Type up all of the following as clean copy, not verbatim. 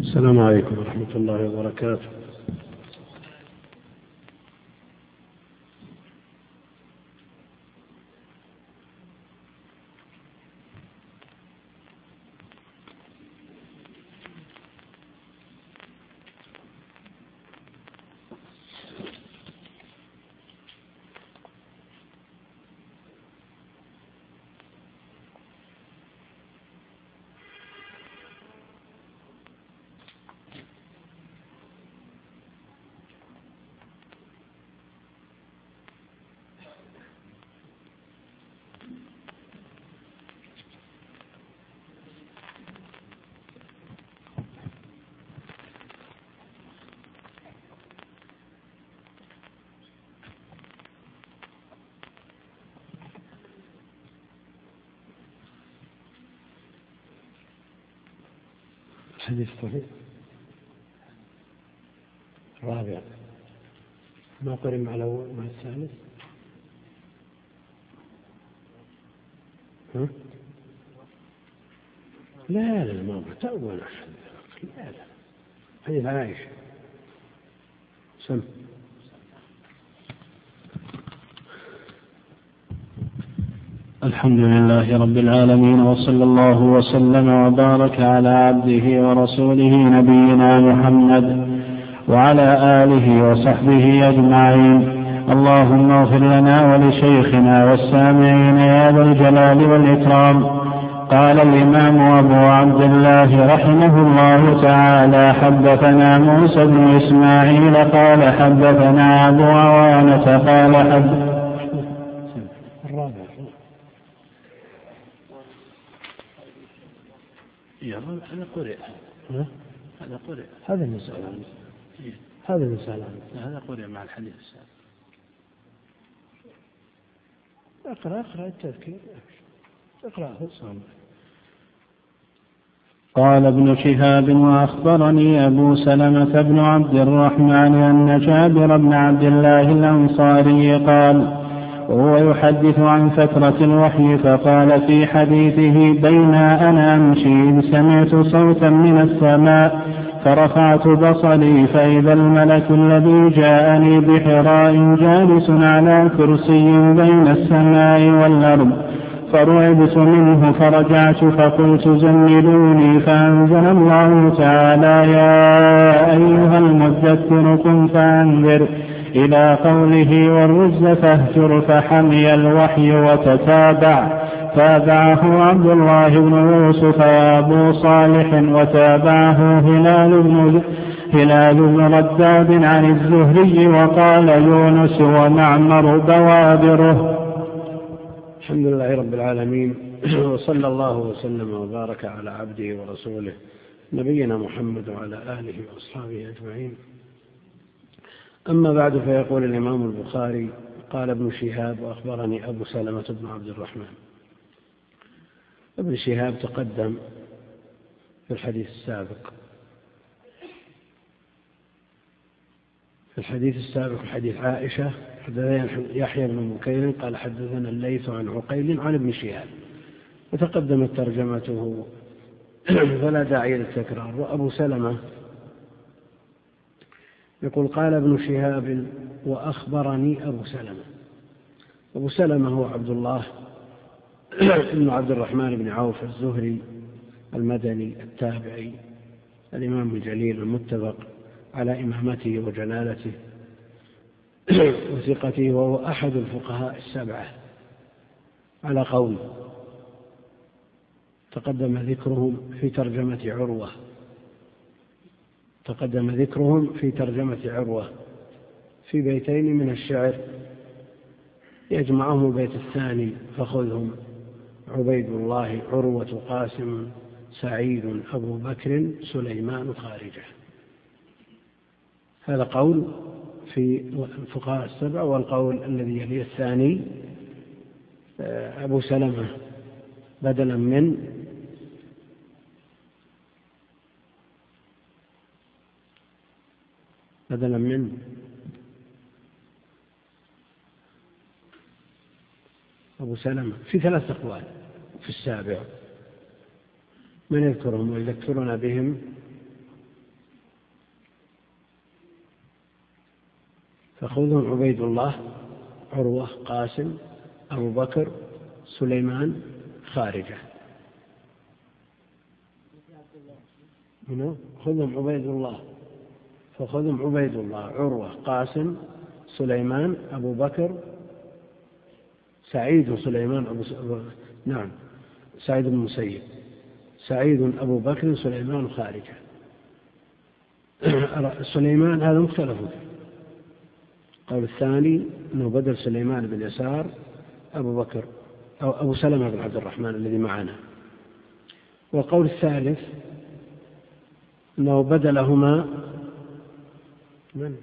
السلام عليكم ورحمة الله وبركاته. الحديث الصحيح الرابع ما قرن مع الأول مع الثالث. لا ما تأول لا حديث عائشة سم. الحمد لله رب العالمين، وصلى الله وسلم وبارك على عبده ورسوله نبينا محمد وعلى آله وصحبه أجمعين. اللهم اغفر لنا ولشيخنا والسامعين يا ذا الجلال والإكرام. قال الإمام أبو عبد الله رحمه الله تعالى: حدثنا موسى بن إسماعيل قال حدثنا أبو عوانة قال هذا قرئ هذا المسألة هذا قرئ مع الحديث السابق. اقرأ التذكير اقرأه. قال ابن شهاب: وأخبرني أبو سلمة بن عبد الرحمن أن جابر بن عبد الله الأنصاري قال وهو يحدث عن فترة الوحي فقال في حديثه: بين أنا أمشي إذ سمعت صوتا من السماء فرفعت بصري فإذا الملك الذي جاءني بحراء جالس على كرسي بين السماء والأرض، فرعبت منه فرجعت فقلت: زملوني. فأنزل الله تعالى: يا أيها المدثر قم فأنذر إلى قوله: والرجز فاهجر. فحمي الوحي تابعه عبد الله بن يوسف وأبو صالح، وتابعه هلال بن رداد عن الزهري، وقال يونس ومعمر بوابره. الحمد لله رب العالمين، وصلى الله وسلم وبارك على عبده ورسوله نبينا محمد وعلى آله وأصحابه أجمعين. أما بعد، فيقول الإمام البخاري: قال ابن شهاب: وأخبرني أبو سلمة بن عبد الرحمن. ابن شهاب تقدم في الحديث السابق. في حديث عائشة حدثنا يحيى بن بكير قال حدثنا الليث عن عقيل عن ابن شهاب، وتقدمت ترجمته فلا داعي للتكرار. وأبو سلمة يقول: قال ابن شهاب: وأخبرني أبو سلمة. أبو سلمة هو عبد الله بن عبد الرحمن بن عوف الزهري المدني التابعي الإمام الجليل المتفق على إمامته وجلالته وثقته، وهو أحد الفقهاء السبعة على قول تقدم ذكرهم في ترجمة عروة في بيتين من الشعر يجمعهم البيت الثاني: فخذهم عبيد الله عروة قاسم سعيد أبو بكر سليمان خارجة. هذا قول في الفقهاء السبع. والقول الذي يلي الثاني: أبو سلمة بدلا من أبو سلمة في 3 أقوال في السابع، من يذكرهم ويذكرنا بهم فخذهم عبيد الله، عروة، قاسم، أبو بكر، سليمان، خارجة. خذهم عبيد الله، فخذهم عبيد الله، عروة، قاسم، سليمان، أبو بكر، سعيد وسليمان نعم، سعيد بن المسيب، سعيد، أبو بكر، سليمان، خارجة. سليمان هذا مختلف فيه. قول الثاني أنه بدل سليمان بن يسار أبو بكر أو أبو سلمة بن عبد الرحمن الذي معنا. والقول الثالث أنه بدلهما من؟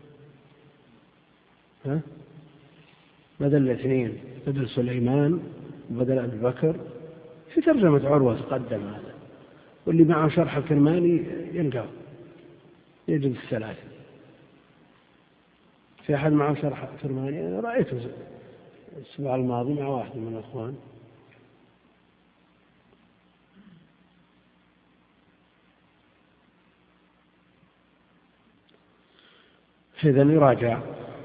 بدل الاثنين، بدل سليمان وبدل أبي بكر. في ترجمة عروة تقدم هذا، واللي معه شرح الكرماني يلقاه، يجد الثلاثة. في أحد معه شرح الكرماني؟ أنا رأيته الأسبوع الماضي مع واحد من الأخوان. إذن يراجع.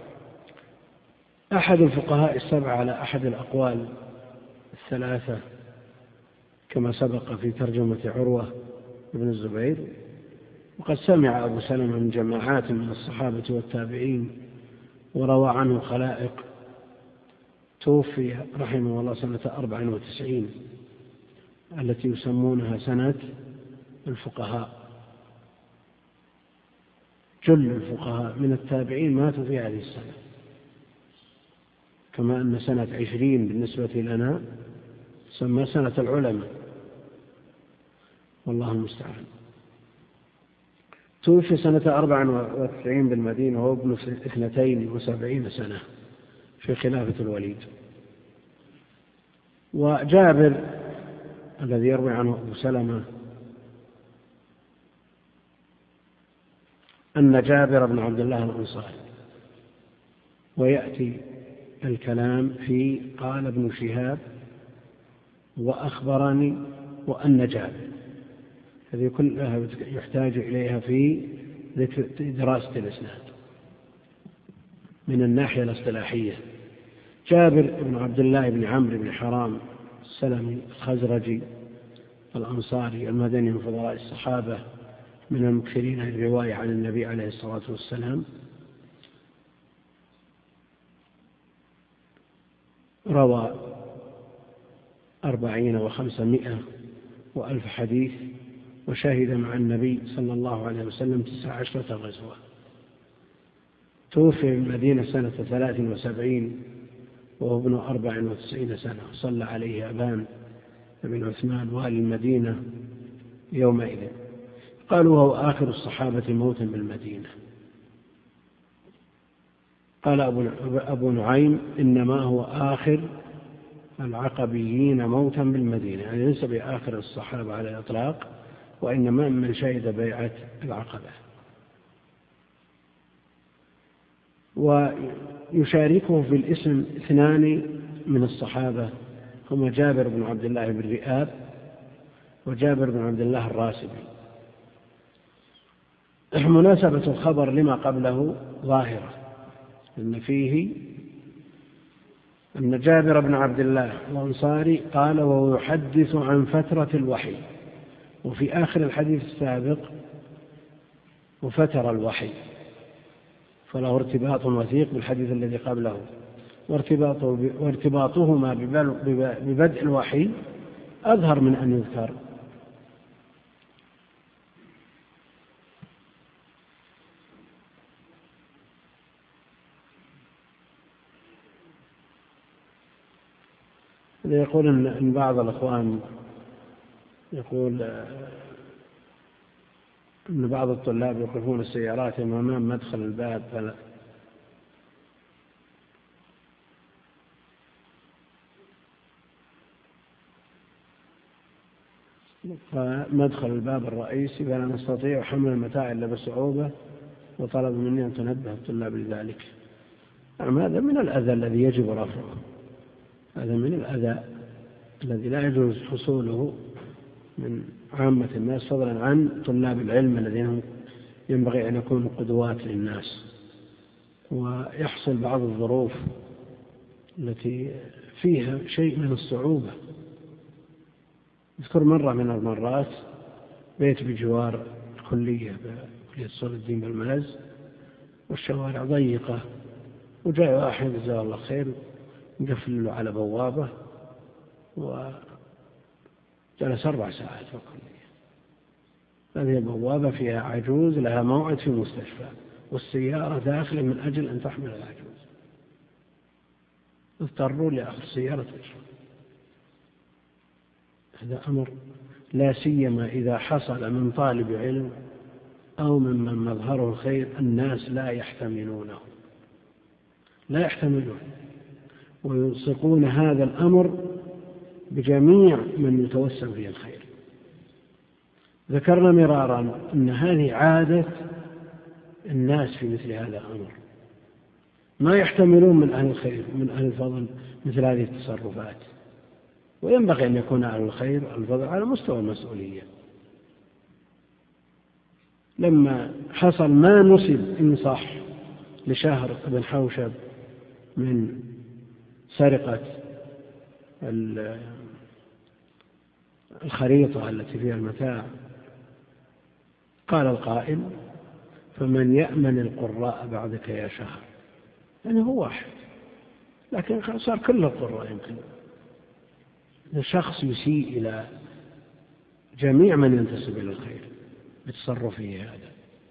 أحد الفقهاء السبعة على أحد الأقوال الثلاثة كما سبق في ترجمة عروة بن الزبير. وقد سمع أبو سلمة من جماعات من الصحابة والتابعين وروى عنه خلائق. توفي رحمه الله سنة 94 التي يسمونها سنة الفقهاء. جل الفقهاء من التابعين ماتوا في هذه السنة، كما أن سنة 20 بالنسبة لنا سمى سنة العلماء، والله المستعان. توفي سنة 94 بالمدينة وهو ابن 72 سنة في خلافة الوليد. وجابر الذي يروي عنه أبو سلمة أن جابر بن عبد الله الأنصاري، ويأتي الكلام في قال ابن شهاب وأخبرني وأن جابر، هذه كلها يحتاج إليها في دراسة الإسناد من الناحية الاصطلاحية. جابر بن عبد الله بن عمرو بن حرام السلمي الخزرجي الأنصاري المدني من فضلاء الصحابة، من المكثرين الرواية عن النبي عليه الصلاة والسلام. روى 40 و500 وألف حديث، وشهد مع النبي صلى الله عليه وسلم 19 غزوة. توفي بالمدينة سنة 73 وهو ابن 94 سنة. صلى عليه أبان بن عثمان والي المدينة يومئذ. قالوا هو آخر الصحابة موتا بالمدينة. قال أبو نعيم إنما هو آخر العقبيين موتا بالمدينة، يعني ليس بآخر الصحابة على الإطلاق، وإنما من شهد بيعة العقبة. ويشاركه في الاسم 2 من الصحابة هما جابر بن عبد الله بن رئاب وجابر بن عبد الله الراسبي. مناسبة الخبر لما قبله ظاهرة، إن فيه أن جابر بن عبد الله الأنصاري قال وهو يحدث عن فترة الوحي، وفي آخر الحديث السابق وفتر الوحي، فله ارتباط وثيق بالحديث الذي قبله، وارتباطهما ببدء الوحي أظهر من أن يذكر. يقول إن بعض الأخوان يقول أن بعض الطلاب يوقفون السيارات أمام مدخل الباب فمدخل الباب الرئيسي فلا نستطيع حمل المتاع إلا بصعوبة، وطلب مني أن تنبه الطلاب لذلك. هذا من الأذى الذي يجب رفعه، هذا من الأذى الذي لا يجوز حصوله من عامة الناس، فضلا عن طلاب العلم الذين ينبغي أن يكونوا قدوات للناس. ويحصل بعض الظروف التي فيها شيء من الصعوبة. أذكر مرة من المرات بيت بجوار الكلية بكلية صلح الدين بالملز، والشوارع ضيقة، وجاء واحد جزاه الله خير مقفل له على بوابة وجلس 4 ساعات في الكلية. هذه البوابة فيها عجوز لها موعد في المستشفى، والسيارة داخلة من أجل أن تحمل العجوز، اضطروا لأخذ سيارة تجري. هذا أمر لا سيما إذا حصل من طالب علم أو ممن مظهره الخير، الناس لا يحتملونه، ويلصقون هذا الأمر بجميع من يتوسم فيه الخير. ذكرنا مرارا أن هذه عادة الناس في مثل هذا الأمر، ما يحتملون من أهل الخير من أهل الفضل مثل هذه التصرفات، وينبغي أن يكون أهل الخير الفضل على مستوى المسؤولية. لما حصل ما نسب إن صح لشهر بن حوشب من سرقة الخريطة التي فيها المتاع، قال القائل: فمن يأمن القراء بعدك يا شهر. يعني هو واحد، لكن صار كل القراء يمكن. الشخص يسيء إلى جميع من ينتسب إلى الخير بتصرفه هذا.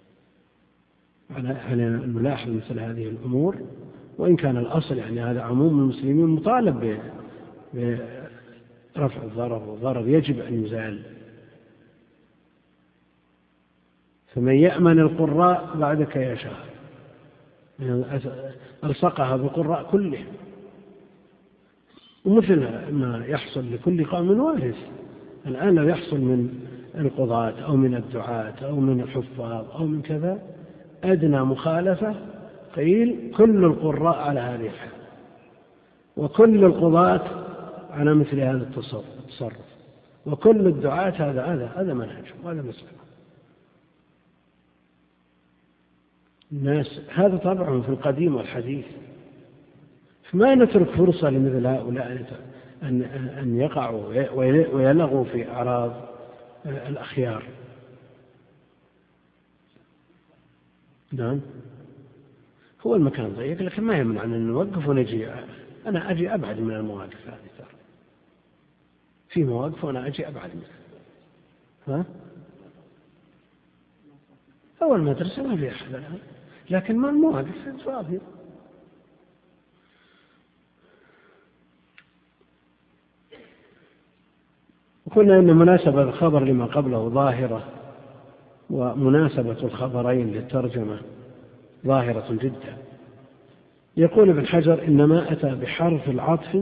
على نلاحظ مثل هذه الأمور، وإن كان الأصل يعني هذا عموم المسلمين مطالب برفع الضرر، والضرر يجب أن يزال. فمن يأمن القراء بعدك يا شهر، ألصقها بالقراء كلهم، ومثل ما يحصل لكل قوم وارث. الآن لو يحصل من القضاة أو من الدعاة أو من الحفاظ أو من كذا أدنى مخالفة، قيل كل القراء على هذه الحال، وكل القضاة على مثل هذا التصرف، وكل الدعاة هذا منهج وهذا مسلم. الناس هذا طبعهم في القديم والحديث، فما نترك فرصة لمثل هؤلاء أن يقعوا ويلغوا في أعراض الأخيار. نعم، هو المكان ضيق، لكن ما يمنع أن نوقف ونجي. أنا أجي أبعد من المواقف هذه، ترى في مواقف وأنا أجي أبعد منها. أول مدرسة ما في أحد الآن، لكن ما المواقف فاضية. وقلنا أن مناسبة الخبر لما قبله ظاهرة، ومناسبة الخبرين للترجمة ظاهرة جدا. يقول ابن حجر: إنما أتى بحرف العطف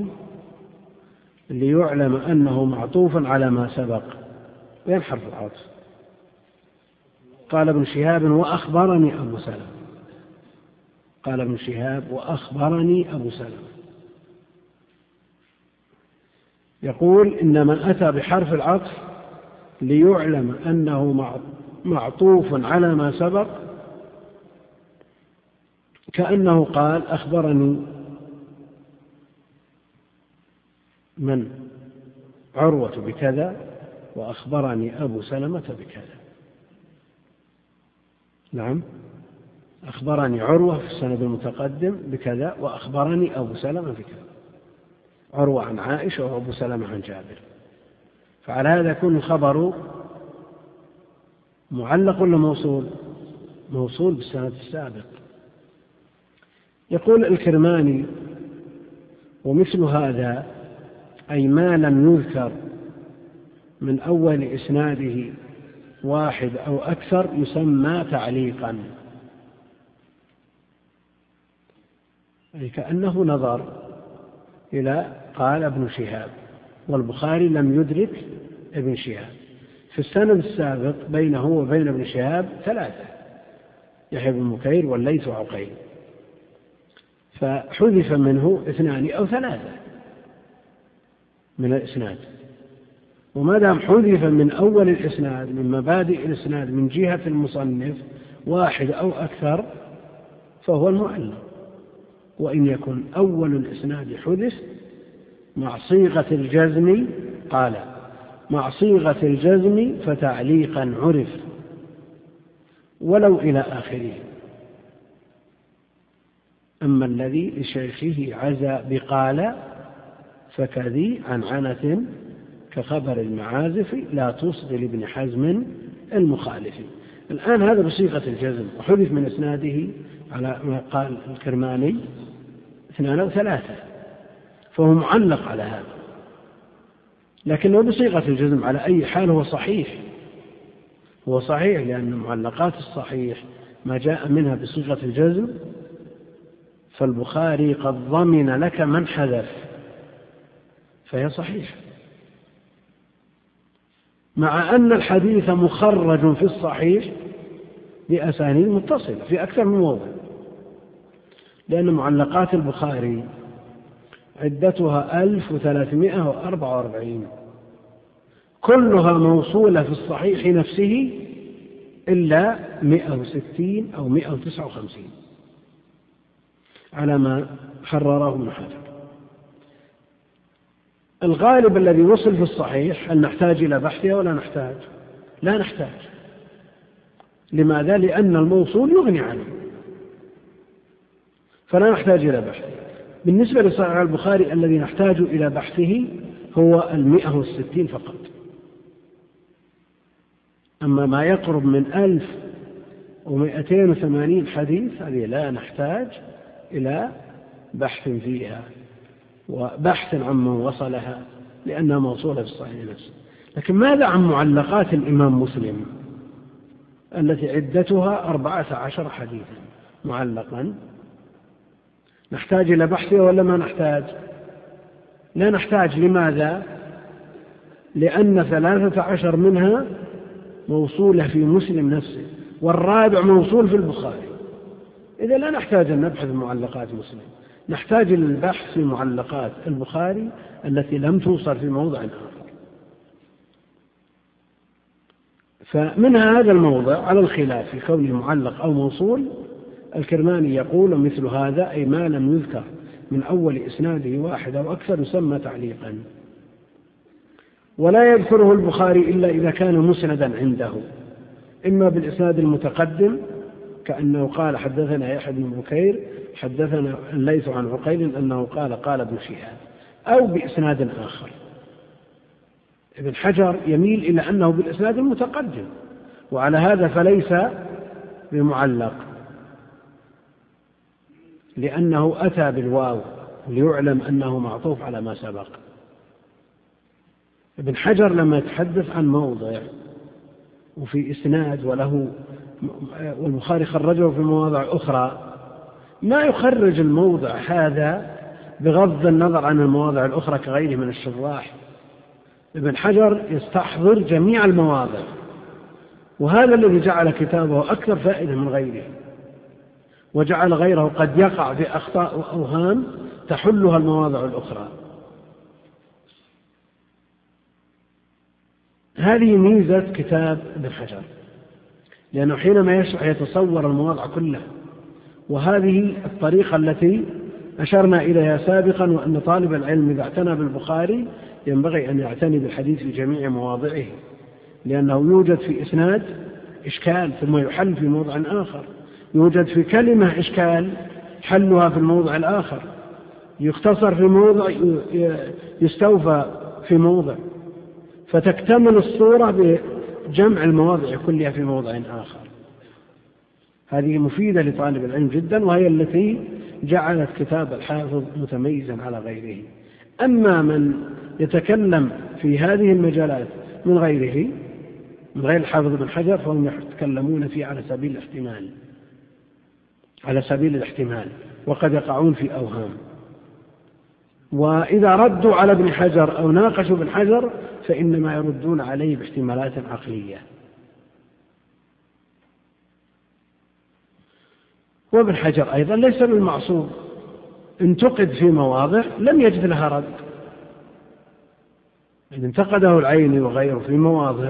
ليعلم أنه معطوف على ما سبق. وين حرف العطف؟ قال ابن شهاب: وأخبرني أبو سلمة. قال ابن شهاب: وأخبرني أبو سلمة. يقول: إنما أتى بحرف العطف ليعلم أنه معطوف على ما سبق، كأنه قال: أخبرني من عروة بكذا، وأخبرني أبو سلمة بكذا. نعم، أخبرني عروة في السند المتقدم بكذا، وأخبرني أبو سلمة بكذا. عروة عن عائشة وأبو سلمة عن جابر. فعلى هذا يكون الخبر معلق ولا موصول؟ موصول بالسند السابق. يقول الكرماني: ومثل هذا أي ما لم يذكر من أول إسناده واحد أو أكثر يسمى تعليقا، أي كأنه نظر إلى قال ابن شهاب، والبخاري لم يدرك ابن شهاب. في السند السابق بينه وبين ابن شهاب 3: يحيى بن بكير والليث وعقيل، فحذف منه 2 أو 3 من الإسناد. وما دام حذف من أول الإسناد، من مبادئ الإسناد من جهة المصنف 1 أو أكثر، فهو المعلق. وإن يكن أول الإسناد حدث مع صيغة الجزم قال مع صيغة الجزم فتعليقا عرف ولو إلى آخره. أما الذي لشيخه عزى بقال فكذي عنعنة كخبر المعازف لا تصغي لابن حزم المخالف. الآن هذا بصيغة الجزم وحذف من إسناده على ما قال الكرماني 2 أو 3، فهو معلق على هذا، لكنه بصيغة الجزم على أي حال هو صحيح، هو صحيح، لأن معلقات الصحيح ما جاء منها بصيغة الجزم فالبخاري قد ضمن لك من حذف، فهي صحيح، مع أن الحديث مخرج في الصحيح بأسانيد متصلة في أكثر من موضع، لأن معلقات البخاري عدتها 1344 كلها موصولة في الصحيح نفسه إلا 160 أو 159 على ما حرره ابن حجر. الغالب الذي وصل في الصحيح هل نحتاج إلى بحثها ولا نحتاج؟ لا نحتاج. لماذا؟ لأن الموصول يغني عنه، فلا نحتاج إلى بحثه. بالنسبة لصحيح البخاري الذي نحتاج إلى بحثه هو 160 فقط. أما ما يقرب من 1280 حديث هذه لا نحتاج إلى بحث فيها وبحث عمن وصلها لأنها موصولة في الصحيح نفسه. لكن ماذا عن معلقات الإمام مسلم التي عدتها 14 حديثا معلقا؟ نحتاج إلى بحثها ولا ما نحتاج؟ لا نحتاج. لماذا؟ لأن 13 منها موصولة في مسلم نفسه والرابع موصول في البخاري. إذا لا نحتاج أن نبحث معلقات مسلم، نحتاج للبحث في معلقات البخاري التي لم توصل في موضع آخر. فمن هذا الموضع على الخلاف في كونه معلق أو موصول، الكرماني يقول مثل هذا أي ما لم يذكر من أول إسناده واحد أو أكثر يسمى تعليقا، ولا يذكره البخاري إلا إذا كان مسندا عنده، إما بالإسناد المتقدم كأنه قال حدثنا يحيى بن بكير حدثنا الليث عن عقيل أنه قال ابن شهاب، أو بإسناد آخر. ابن حجر يميل إلى أنه بالإسناد المتقدم، وعلى هذا فليس بمعلق لأنه أتى بالواو ليعلم أنه معطوف على ما سبق. ابن حجر لما يتحدث عن موضع وفي إسناد وله والبخاري خرجه في مواضع أخرى ما يخرج الموضع هذا بغض النظر عن المواضع الأخرى كغيره من الشراح. ابن حجر يستحضر جميع المواضع، وهذا الذي جعل كتابه أكثر فائدة من غيره، وجعل غيره قد يقع في أخطاء وأوهام تحلها المواضع الأخرى. هذه ميزة كتاب ابن حجر، لأنه حينما يشرح يتصور المواضع كلها، وهذه الطريقة التي أشرنا إليها سابقا، وأن طالب العلم إذا اعتنى بالبخاري ينبغي أن يعتني بالحديث في جميع مواضعه، لأنه يوجد في إسناد إشكال ثم يحل في موضع آخر، يوجد في كلمة إشكال حلها في الموضع الآخر، يختصر في موضع يستوفى في موضع، فتكتمل الصورة بجمع المواضع كلها في موضع آخر. هذه مفيدة لطالب العلم جدا، وهي التي جعلت كتاب الحافظ متميزا على غيره. أما من يتكلم في هذه المجالات من غيره من غير الحافظ بن حجر فهم يتكلمون فيه على سبيل الاحتمال وقد يقعون في أوهام. وإذا ردوا على ابن حجر أو ناقشوا ابن حجر فإنما يردون عليه باحتمالات عقلية. وابن حجر أيضا ليس بالمعصوم، انتقد في مواضع لم يجد لها رد، انتقده العيني وغيره في مواضع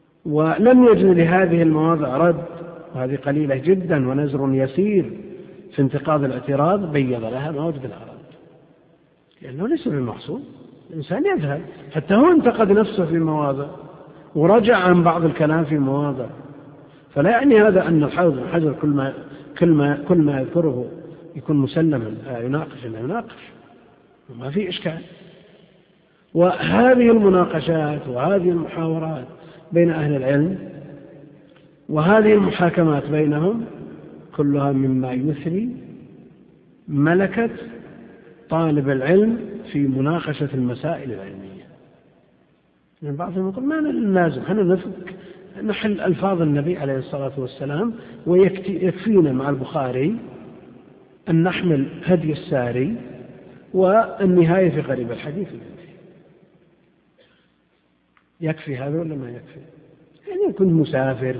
ولم يجد لهذه المواضع رد، وهذه قليلة جدا ونزر يسير في انتقاض الاعتراض بيض لها ما وجد العرض، لأنه ليس بالمقصود. الإنسان يجهل، حتى هو انتقد نفسه في مواضع ورجع عن بعض الكلام في مواضع، فلا يعني هذا أن الحافظ بن حجر كل ما يذكره يكون مسلما يناقش لا يناقش، وما في إشكال. وهذه المناقشات وهذه المحاورات بين أهل العلم وهذه المحاكمات بينهم كلها مما يثري ملكة طالب العلم في مناقشة المسائل العلمية. يعني بعضهم يقول ما لازم احنا نحل ألفاظ النبي عليه الصلاة والسلام ويكفينا مع البخاري أن نحمل هدي الساري والنهاية في غريب الحديث. يكفي هذا ولا ما يكفي؟ يعني كنت مسافر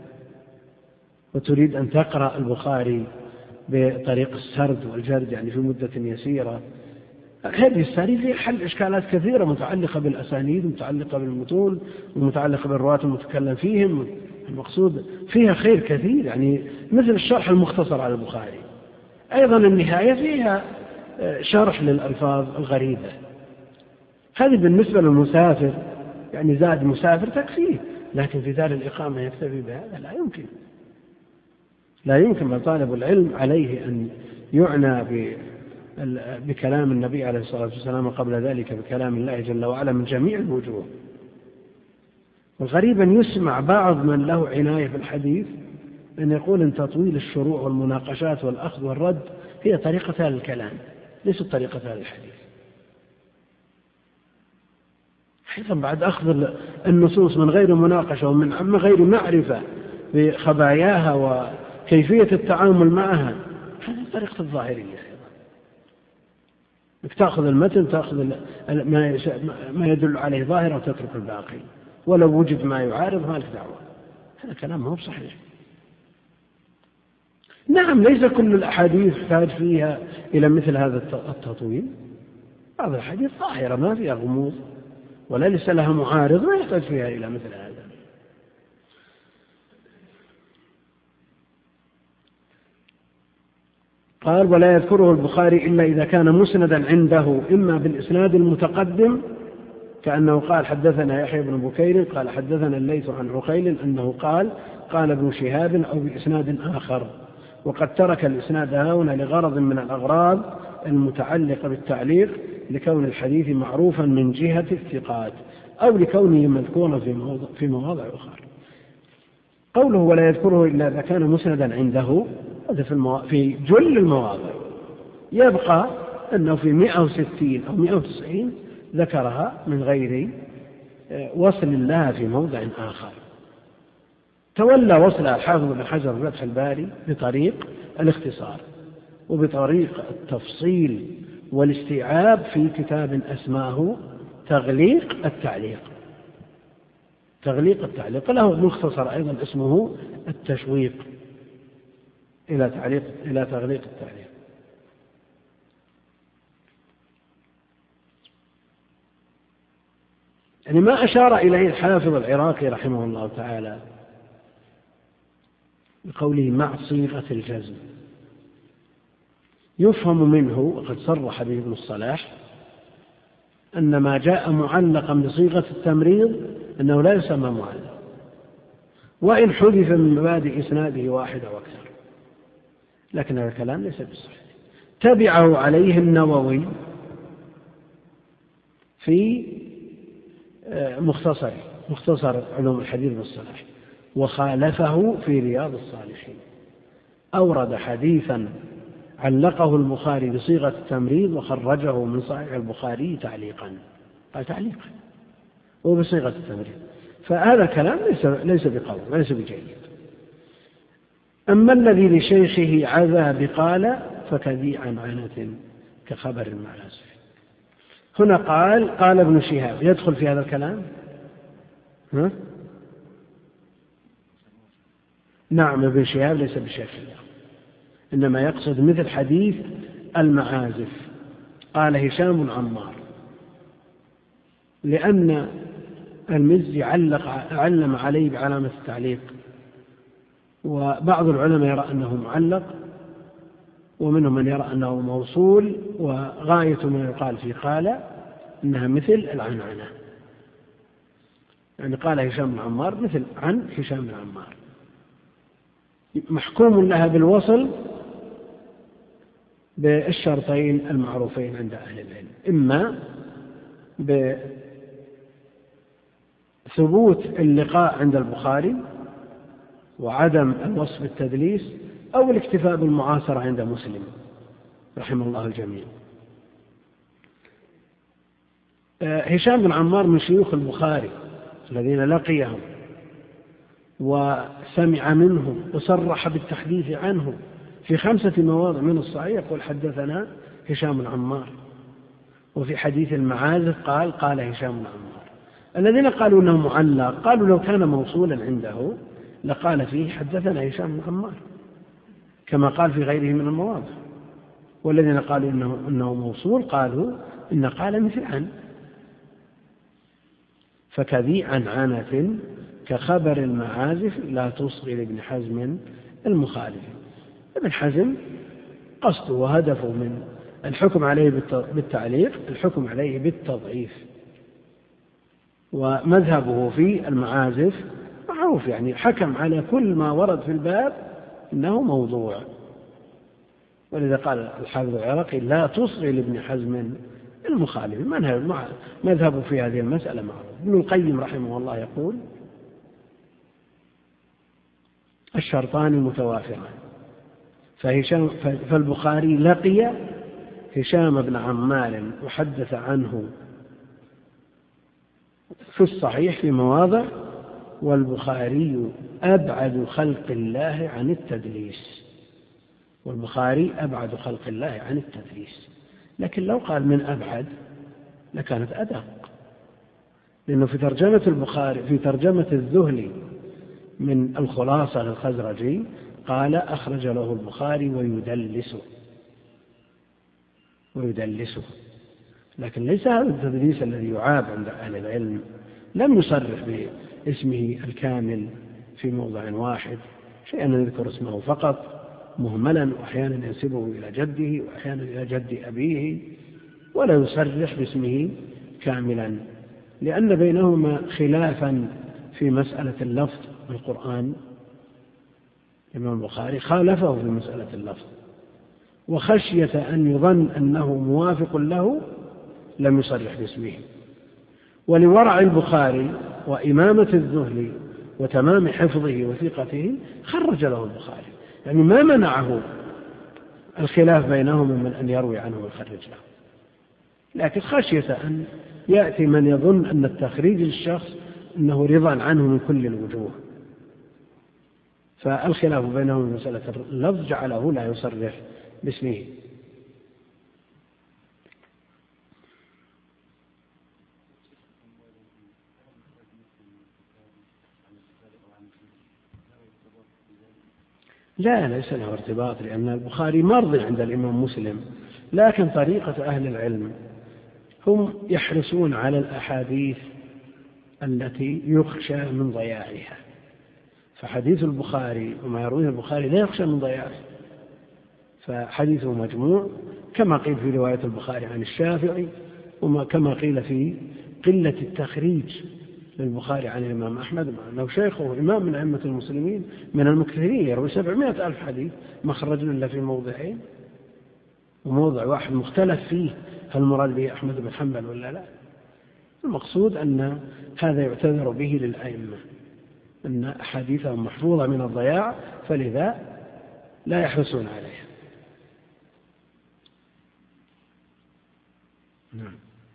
وتريد أن تقرأ البخاري بطريق السرد والجرد يعني في مدة يسيرة، هذه الساري فيها حل إشكالات كثيرة متعلقة بالأسانيد ومتعلقة بالمتون ومتعلقة بالرواة المتكلم فيهم. المقصود فيها خير كثير، يعني مثل الشرح المختصر على البخاري. أيضا النهاية فيها شرح للألفاظ الغريبة. هذه بالنسبة للمسافر يعني زاد مسافر تكفيه، لكن في دار الإقامة يكتفي بهذا؟ لا يمكن طالب العلم عليه أن يعنى بكلام النبي عليه الصلاة والسلام وقبل ذلك بكلام الله جل وعلا من جميع الوجوه. وغريبا يسمع بعض من له عناية في الحديث أن يقول أن تطويل الشروع والمناقشات والأخذ والرد هي طريقة الكلام ليست طريقة الحديث. أيضا بعد أخذ النصوص من غير مناقشة ومن غير معرفة بخباياها وكيفية التعامل معها، هذه طريقة الظاهرية. أنك تأخذ المتن، تأخذ ما يدل عليه ظاهرة وتترك الباقي، ولو وجد ما يعارض ما لك دعوة. هذا كلام ما هو صحيح. نعم ليس كل الأحاديث يحتاج فيها إلى مثل هذا التطويل، بعض الأحاديث ظاهرة ما فيها غموض ولا ليس لها معارض ما يحتاج فيها إلى مثل هذا. قال ولا يذكره البخاري إلا إذا كان مسندا عنده إما بالإسناد المتقدم كأنه قال حدثنا يحيى بن بكير قال حدثنا الليث عن عقيل أنه قال ابن شهاب أو بإسناد آخر، وقد ترك الإسناد هنا لغرض من الأغراض المتعلقة بالتعليق لكون الحديث معروفا من جهة الثقات أو لكونه مذكورا في مواضع أخرى. قوله ولا يذكره إلا إذا كان مسندا عنده هذا في جل المواضع، يبقى أنه في 160 أو 190 ذكرها من غير وصل لها في موضع آخر. تولى وصلها الحافظ بن حجر فتح الباري بطريق الاختصار وبطريق التفصيل والاستيعاب في كتاب أسماه تغليق التعليق. له مختصر أيضا اسمه التشويق إلى تغليق التعليق. يعني ما أشار إليه الحافظ العراقي رحمه الله تعالى بقوله مع صيغة الجزم يفهم منه وقد صرح به ابن الصلاح أن ما جاء معلقا بصيغة التمريض أنه لا يسمى معلق، وإن حذف من مبادئ إسناده واحد أو أكثر، لكن هذا الكلام ليس بصحيح. تبعه عليه النووي في مختصر علوم الحديث والصلاح، وخالفه في رياض الصالحين. أورد حديثا علقه البخاري بصيغة التمريض وخرجه من صحيح البخاري تعليقا وبصيغة التمريض، فهذا الكلام ليس بقول وليس بجيد. أما الذي لشيخه عذا بقال فكذي عنعنة كخبر المعازف. هنا قال ابن شهاب يدخل في هذا الكلام؟ نعم ابن شهاب ليس بشيخ، إنما يقصد مثل حديث المعازف. قال هشام عمار لأن المزي علم عليه بعلامة التعليق، وبعض العلماء يرى أنه معلق ومنهم من يرى أنه موصول وغاية ما يقال فيه قال إنها مثل العنعنة، يعني قال هشام بن عمار مثل عن هشام بن عمار، محكوم لها بالوصل بالشرطين المعروفين عند أهل العلم، إما بثبوت اللقاء عند البخاري وعدم الوصف بالتدليس، أو الاكتفاء بالمعاصرة عند مسلم رحمه الله الجميع. هشام بن عمار من شيوخ البخاري الذين لقيهم وسمع منه وصرح بالتحديث عنه في 5 مواضع من الصحيح يقول حدثنا هشام بن عمار، وفي حديث المعازف قال هشام بن عمار. الذين قالوا انه معلق قالوا لو كان موصولا عنده لقال فيه حدثنا هشام بن عمار كما قال في غيره من المواضع، والذين قالوا انه موصول قالوا ان قال مثل عن، فكذي عنعنة كخبر المعازف لا تصغي لابن حزم المخالف. ابن حزم قصده وهدفه من الحكم عليه بالتعليق الحكم عليه بالتضعيف، ومذهبه في المعازف معروف، يعني حكم على كل ما ورد في الباب إنه موضوع، ولذا قال الحافظ العراقي لا تصغي لابن حزم المخالف. مذهبه في هذه المسألة معروف. ابن القيم رحمه الله يقول الشرطان متوافران، فالبخاري لقي هشام بن عمار وحدث عنه في الصحيح في مواضع، والبخاري أبعد خلق الله عن التدليس، والبخاري أبعد خلق الله عن التدليس. لكن لو قال من أبعد لكانت أدق، لأنه في ترجمة البخاري في ترجمة الذهلي من الخلاصة للخزرجي قال أخرج له البخاري ويدلسه، لكن ليس هذا التدليس الذي يعاب عند أهل العلم. لم يصرح باسمه الكامل في موضع واحد، شيئا يذكر اسمه فقط مهملا، وأحيانا ينسبه إلى جده وأحيانا إلى جد أبيه، ولا يصرح باسمه كاملا، لأن بينهما خلافا في مسألة اللفظ بالقرآن. الإمام البخاري خالفه في مسألة اللفظ، وخشية أن يظن أنه موافق له لم يصرح باسمه. ولورع البخاري وإمامة الذهلي وتمام حفظه وثقته خرج له البخاري، يعني ما منعه الخلاف بينهم من أن يروي عنه ويخرج له، لكن خشية أن يأتي من يظن أن التخريج للشخص أنه رضا عنه من كل الوجوه، فالخلاف بينهم في مسألة اللفظ جعله لا يصرح باسمه. لا، ليس له ارتباط، لأن البخاري مرضي عند الإمام مسلم، لكن طريقة أهل العلم هم يحرصون على الأحاديث التي يخشى من ضياعها، فحديث البخاري وما يرويه البخاري لا يخشى من ضياعه، فحديثه مجموع كما قيل في رواية البخاري عن الشافعي، وكما قيل في قلة التخريج للبخاري عن الإمام أحمد، مع أنه شيخه إمام من أئمة المسلمين من المكثرين يروي 700,000 حديث ما خرجنا إلا في موضعين، وموضع واحد مختلف فيه هل المراد به أحمد بن حنبل ولا لا. المقصود أن هذا يعتذر به للأئمة، أن أحاديثهم محفوظة من الضياع، فلذا لا يحرصون عليها. نعم.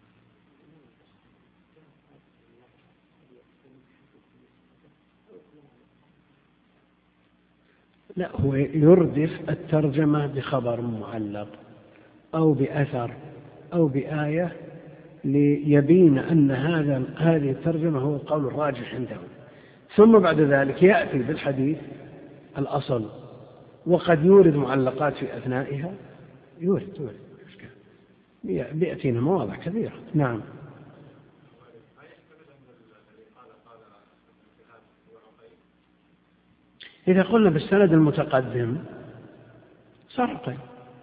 لا، هو يردف الترجمة بخبر معلق أو بأثر أو بآية ليبين أن هذه الترجمة هو القول الراجح عندهم، ثم بعد ذلك يأتي بالحديث الأصل، وقد يورد معلقات في أثنائها، يورد بيأتينا مواضع كثيرة. نعم. إذا قلنا بالسند المتقدم صار قيد،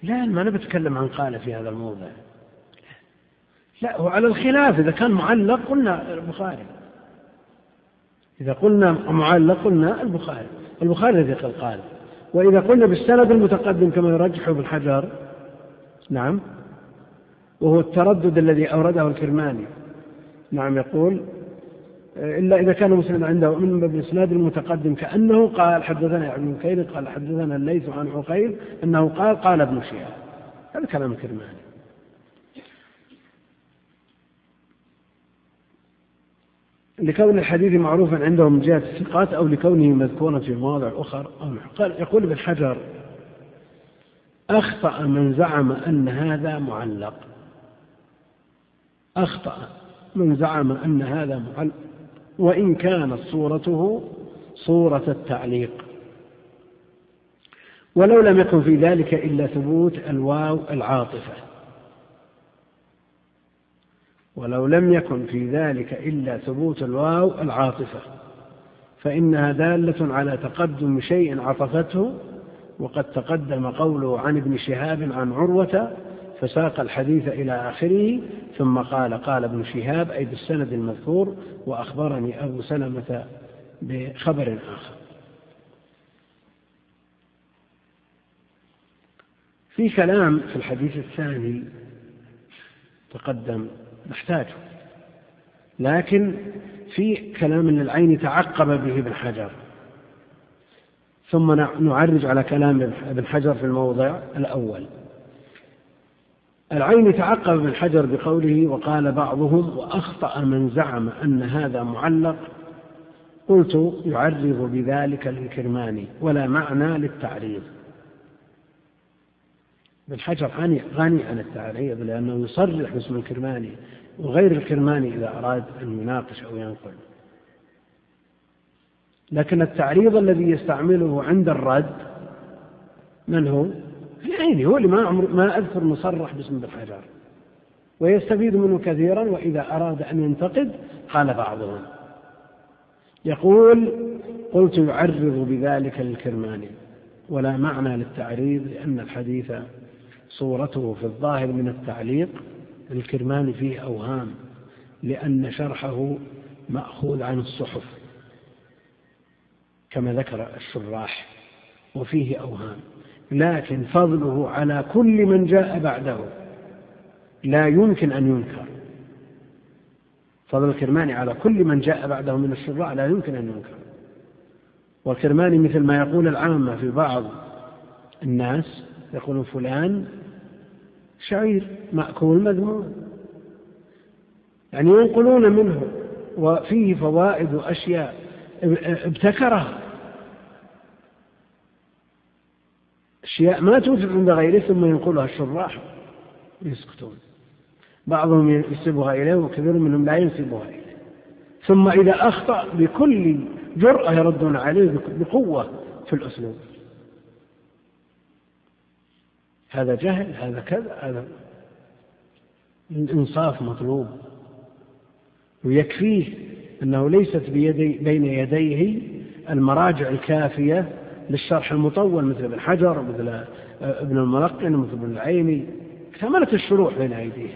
لا، ما أنا بتكلم عن قال في هذا الموضع. لا، وعلى الخلاف، إذا كان معلق قلنا البخاري، إذا قلنا معلق قلنا البخاري الذي قال. وإذا قلنا بالسند المتقدم كما يرجح ابن حجر، نعم، وهو التردد الذي أورده الكرماني، نعم، يقول إلا إذا كان مسلم عنده من بالإسناد المتقدم كأنه قال حدثنا ابن بكير قال حدثنا الليث عن عقيل أنه قال ابن شهاب. هذا كلام الكرماني. لكون الحديث معروفا عندهم من جهة الثقات أو لكونه مذكورا في مواضع أخرى. قال يقول ابن حجر: أخطأ من زعم أن هذا معلق. أخطأ من زعم أن هذا معلق وإن كانت صورته صورة التعليق، ولو لم يكن في ذلك إلا ثبوت الواو العاطفة، ولو لم يكن في ذلك إلا ثبوت الواو العاطفة فإنها دالة على تقدم شيء عطفته، وقد تقدم قوله عن ابن شهاب عن عروة فساق الحديث إلى آخره ثم قال ابن شهاب أي بالسند المذكور وأخبرني أبو سلمة بخبر آخر. في كلام في الحديث الثاني تقدم نحتاجه، لكن في كلام للعين تعقب به ابن حجر، ثم نعرج على كلام ابن حجر في الموضع الأول. العين تعقب ابن حجر بقوله: وقال بعضهم وأخطأ من زعم أن هذا معلق. قلت: يعرض بذلك الكرماني ولا معنى للتعريض. ابن حجر غني عن التعريض لأنه يصرح باسم الكرماني وغير الكرماني إذا أراد أن يناقش أو ينقل، لكن التعريض الذي يستعمله عند الرد من هو؟ العيني، هو اللي ما أذكر مصرح باسم ابن حجر ويستفيد منه كثيرا، وإذا أراد أن ينتقد قال بعضهم. يقول: قلت يعرض بذلك الكرماني ولا معنى للتعريض لأن الحديث صورته في الظاهر من التعليق. الكرماني فيه أوهام لأن شرحه مأخوذ عن الصحف كما ذكر الشراح، وفيه أوهام، لكن فضله على كل من جاء بعده لا يمكن أن ينكر. فضل الكرماني على كل من جاء بعده من الشراح لا يمكن أن ينكر. والكرماني مثل ما يقول العامة في بعض الناس، يقولون فلان شعير مأكول مذموم، يعني ينقلون منه وفيه فوائد وأشياء ابتكرها، أشياء ما توجد عند غيره ثم ينقلها الشراح ويسكتون. بعضهم ينسبها إليه وكثير منهم لا ينسبها إليه، ثم إذا أخطأ بكل جرأة يردون عليه بقوة في الأسلوب. هذا جهل، هذا كذا، هذا الإنصاف مطلوب. ويكفيه أنه ليست بين يديه المراجع الكافية للشرح المطول مثل ابن حجر مثل ابن الملقن مثل ابن العيني، اكتملت الشروح بين أيديه.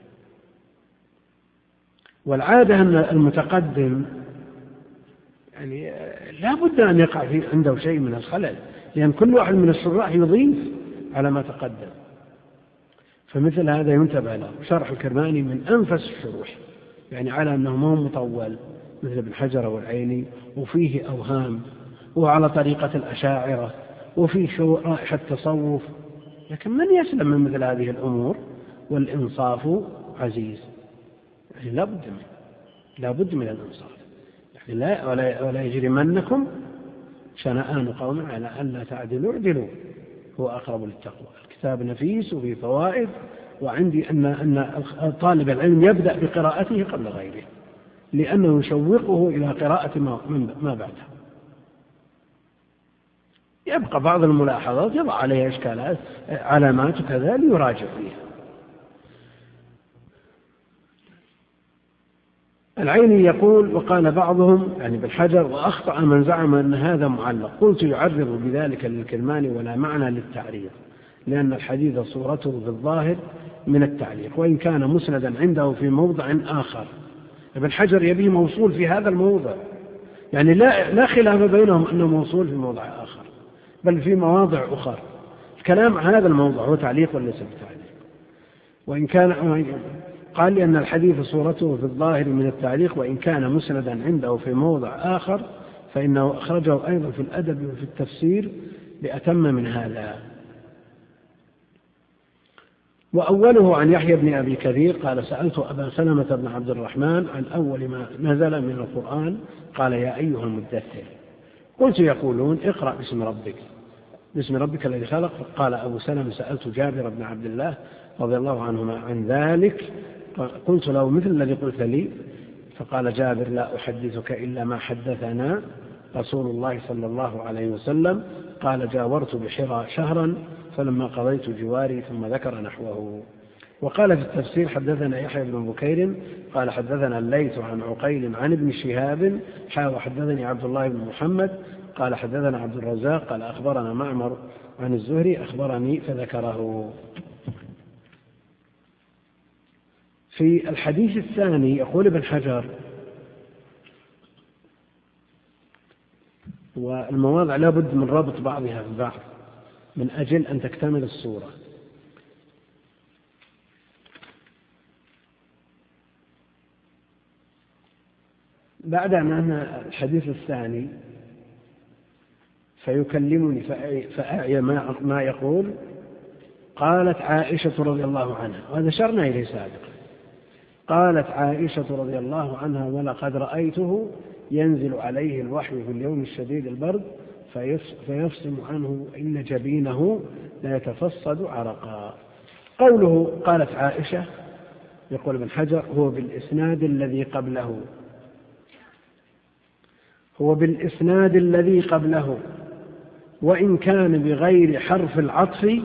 والعادة أن المتقدم يعني لا بد أن يقع عنده شيء من الخلل، لأن كل واحد من الشراح يضيف على ما تقدم، فمثل هذا ينتبه له. شرح الكرماني من أنفس الشروح، يعني على أنه ما هو مطول مثل ابن حجر والعيني، وفيه أوهام، وعلى طريقة الأشاعرة، وفيه رائحة التصوف، لكن من يسلم من مثل هذه الأمور؟ والإنصاف عزيز، يعني لا بد من الإنصاف، يعني ولا يجرمنكم شنآن قوم على ألا تعدلوا اعدلوا هو أقرب للتقوى. الكتاب نفيس وفيه فوائد، وعندي أن طالب العلم يبدأ بقراءته قبل غيره، لأنه يشوقه إلى قراءة ما بعده. يبقى بعض الملاحظات يضع عليها إشكالات علامات كذا ليراجع فيها. العيني يقول: وقال بعضهم يعني بالحجر وأخطأ من زعم أن هذا معلق. قلت: يعرض بذلك للكرماني ولا معنى للتعريض لأن الحديث صورته في الظاهر من التعليق، وإن كان مسندا عنده في موضع آخر. ابن حجر يبيه موصول في هذا الموضع، يعني لا خلاف بينهم أنه موصول في موضع آخر، بل في مواضع أخرى. الكلام عن هذا الموضع هو تعليق وليس بتعليق. وإن كان قال لأن الحديث صورته في الظاهر من التعليق، وإن كان مسندا عنده في موضع آخر فإنه أخرجه أيضا في الأدب وفي التفسير بأتم من هذا. وأوله عن يحيى بن أبي كثير قال سألت أبا سلمة بن عبد الرحمن عن أول ما نزل من القرآن قال يا أيها المدثر. قلت يقولون اقرأ باسم ربك الذي خلق. قال أبو سلمة سألت جابر بن عبد الله رضي الله عنهما عن ذلك، قلت له مثل الذي قلت لي، فقال جابر لا أحدثك إلا ما حدثنا رسول الله صلى الله عليه وسلم. قال جاورت بحراء شهرا فلما قضيت جواري، ثم ذكر نحوه. وقال في التفسير حدثنا يحيى بن بكير قال حدثنا الليث عن عقيل عن ابن شهاب وحدثني عبد الله بن محمد قال حدثنا عبد الرزاق قال أخبرنا معمر عن الزهري أخبرني فذكره. في الحديث الثاني يقول ابن حجر، والمواضع لا بد من ربط بعضها ببعض من أجل أن تكتمل الصورة. بعد أن الحديث الثاني فيكلمني فأعي ما يقول. قالت عائشة رضي الله عنها، وهذا شرنا إليه سابقا، قالت عائشة رضي الله عنها ولقد رأيته ينزل عليه الوحي في اليوم الشديد البرد فيفصم عنه إن جبينه لا يتفصد عرقا. قوله قالت عائشة يقول ابن حجر هو بالإسناد الذي قبله وإن كان بغير حرف العطف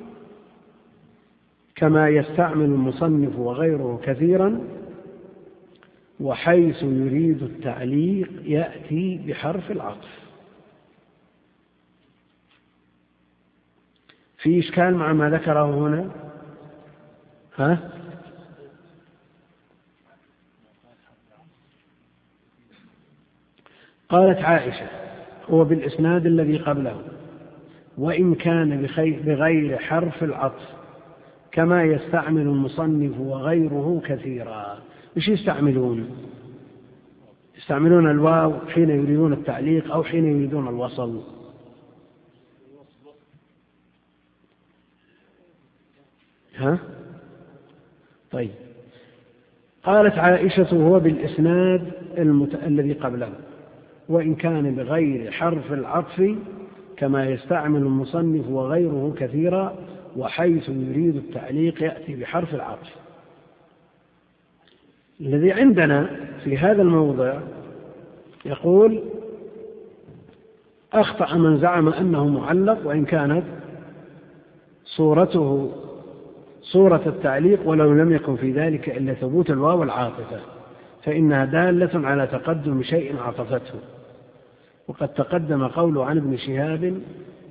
كما يستعمل المصنف وغيره كثيرا، وحيث يريد التعليق يأتي بحرف العطف. في إشكال مع ما ذكره هنا؟ قالت عائشة هو بالإسناد الذي قبله وإن كان بغير حرف العطف كما يستعمل المصنف وغيره كثيرا. مش يستعملون الواو حين يريدون التعليق أو حين يريدون الوصل. طيب. قالت عائشة هو بالإسناد الذي قبله وإن كان بغير حرف العطف كما يستعمل المصنف وغيره كثيرا، وحيث يريد التعليق يأتي بحرف العطف. الذي عندنا في هذا الموضع يقول أخطأ من زعم أنه معلق وإن كانت صورته صورة التعليق ولو لم يكن في ذلك إلا ثبوت الواو العاطفة، فإنها دالة على تقدم شيء عطفته. وقد تقدم قوله عن ابن شهاب.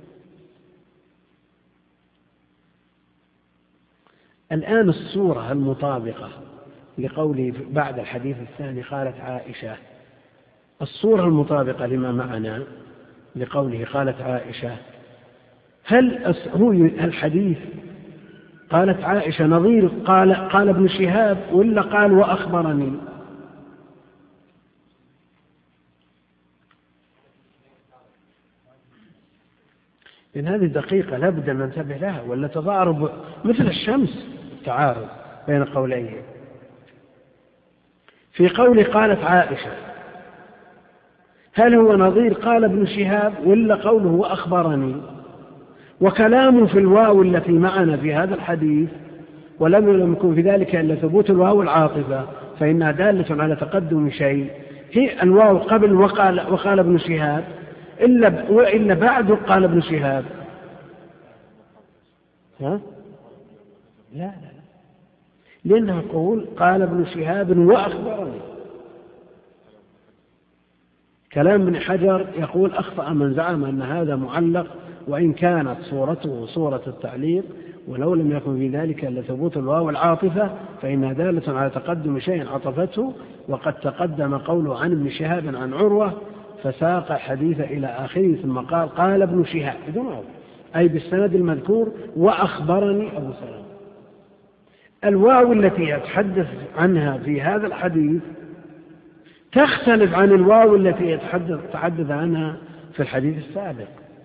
الآن الصورة المطابقة لقوله بعد الحديث الثاني قالت عائشة، الصورة المطابقة لما معنا لقوله قالت عائشة، هل هو الحديث قالت عائشة نظير قال ابن شهاب ولا قال وأخبرني؟ إن هذه دقيقة لابد أن ننتبه لها ولا تضارب مثل الشمس التعارض بين قولين. في قول قالت عائشة هل هو نظير قال ابن شهاب ولا قوله وأخبرني؟ وكلامه في الواو التي معنا في هذا الحديث ولم يكن في ذلك إلا ثبوت الواو العاطفة فإنها دالة على تقدم شيء، هي الواو قبل وقال ابن شهاب وإلا بعد قال ابن شهاب. لا لأنه يقول قال ابن شهاب وأخبرني. كلام ابن حجر يقول أخطأ من زعم أن هذا معلق وإن كانت صورته صورة التعليق ولو لم يكن في ذلك إلا ثبوت الواو العاطفة فإنها دالة على تقدم شيء عطفته. وقد تقدم قوله عن ابن شهاب عن عروة فساق الحديث إلى آخره ثم قال قال ابن شهاب بدون واو أي بالسند المذكور وأخبرني أبو سلمة. الواو التي يتحدث عنها في هذا الحديث تختلف عن الواو التي يتحدث عنها في الحديث السابق،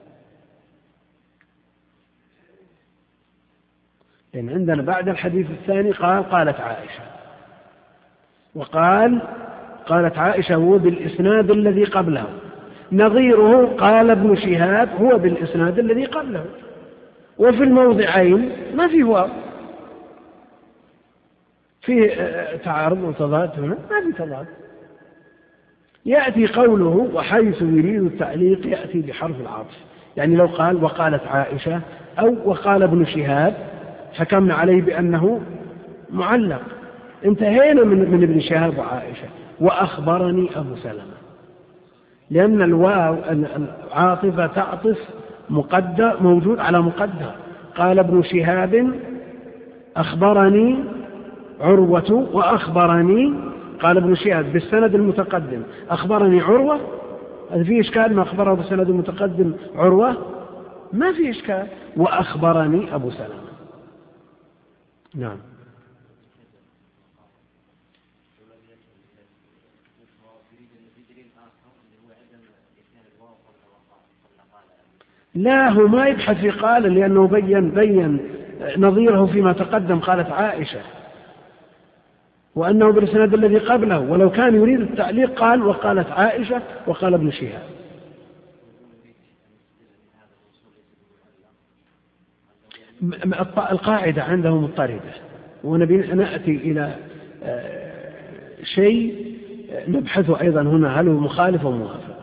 لأن عندنا بعد الحديث الثاني قالت عائشة، قالت عائشة هو بالإسناد الذي قبله، نظيره قال ابن شهاب هو بالإسناد الذي قبله، وفي الموضعين ما في واو، في تعارض وتضاد هنا ما في تضاد. يأتي قوله وحيث يريد التعليق يأتي بحرف العطف، يعني لو قال وقالت عائشة أو وقال ابن شهاب حكمنا عليه بأنه معلق، انتهينا من ابن شهاب وعائشة. وأخبرني أبو سلمة، لأن الواو العاطفة تعطف مقدر موجود على مقدر. قال ابن شهاب أخبرني عروة وأخبرني، قال ابن شهاب بالسند المتقدم أخبرني عروة، هذا فيه إشكال؟ ما أخبره بالسند المتقدم عروة ما فيه إشكال. وأخبرني أبو سلمة. نعم. لا، هو ما يبحث في قال، لأنه بين نظيره فيما تقدم قالت عائشة وأنه بالإسناد الذي قبله، ولو كان يريد التعليق قال وقالت عائشة وقال ابن شهاب. القاعدة عنده مضطردة، ونبي نأتي إلى شيء نبحثه أيضا هنا، هل هو مخالف أو موافق.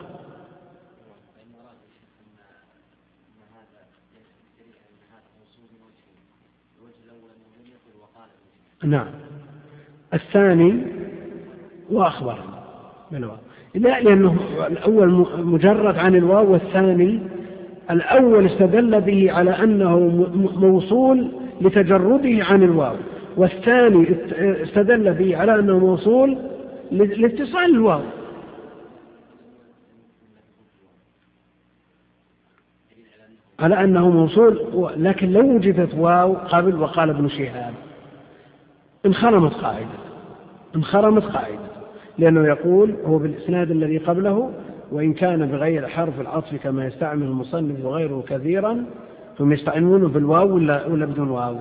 نعم. الثاني وأخبر بالواو، لا، لأنه الأول مجرد عن الواو، والثاني الأول استدل به على أنه موصول لتجرده عن الواو، والثاني استدل به على أنه موصول لاتصال الواو. على أنه موصول، لكن لو وجدت واو قبل وقال ابن شهاب انخرمت قاعدة، لأنه يقول هو بالإسناد الذي قبله وإن كان بغير حرف العطف كما يستعمل المصنف وغيره كثيرا. هم يستعملونه بالواو ولا بدون واو؟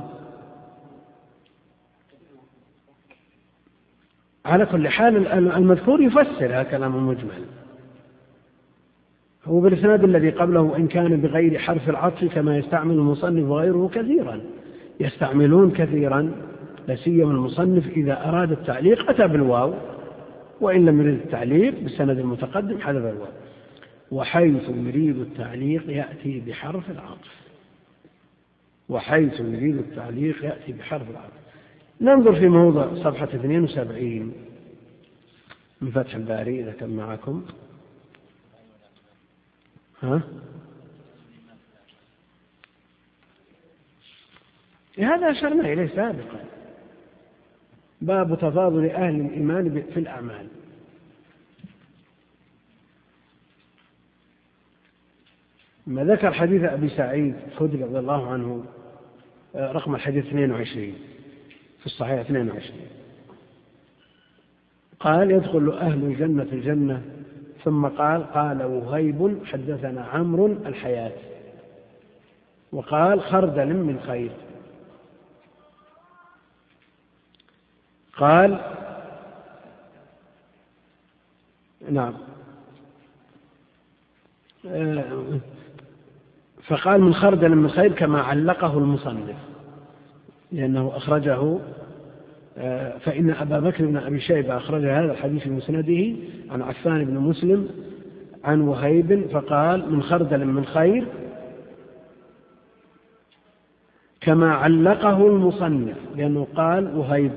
على كل حال المذكور يفسر هذا كلام مجمل. هو بالإسناد الذي قبله وإن كان بغير حرف العطف كما يستعمل المصنف وغيره كثيرا، يستعملون كثيرا، لا سيما المصنف إذا أراد التعليق أتى بالواو، وإن لم يريد التعليق بالسند المتقدم حذف الواو. وحيث يريد التعليق يأتي بحرف العطف، وحيث يريد التعليق يأتي بحرف العطف. ننظر في موضع صفحة 72 من فتح الباري إذا كان معكم. هذا أشرنا إليه سابقا، باب تفاضل أهل الإيمان في الأعمال. ما ذكر حديث أبي سعيد الخدري رضي الله عنه رقم الحديث 22 في الصحيح 22، قال يدخل أهل الجنة الجنة، ثم قال وهيب حدثنا عمرو الحياة، وقال خردل من خير. قال نعم، فقال من خردل من خير كما علقه المصنف، لأنه أخرجه، فإن أبا بكر بن أبي شيبة أخرج هذا الحديث في مسنده عن عفان بن مسلم عن وهيب، فقال من خردل من خير كما علقه المصنف، لأنه قال وهيب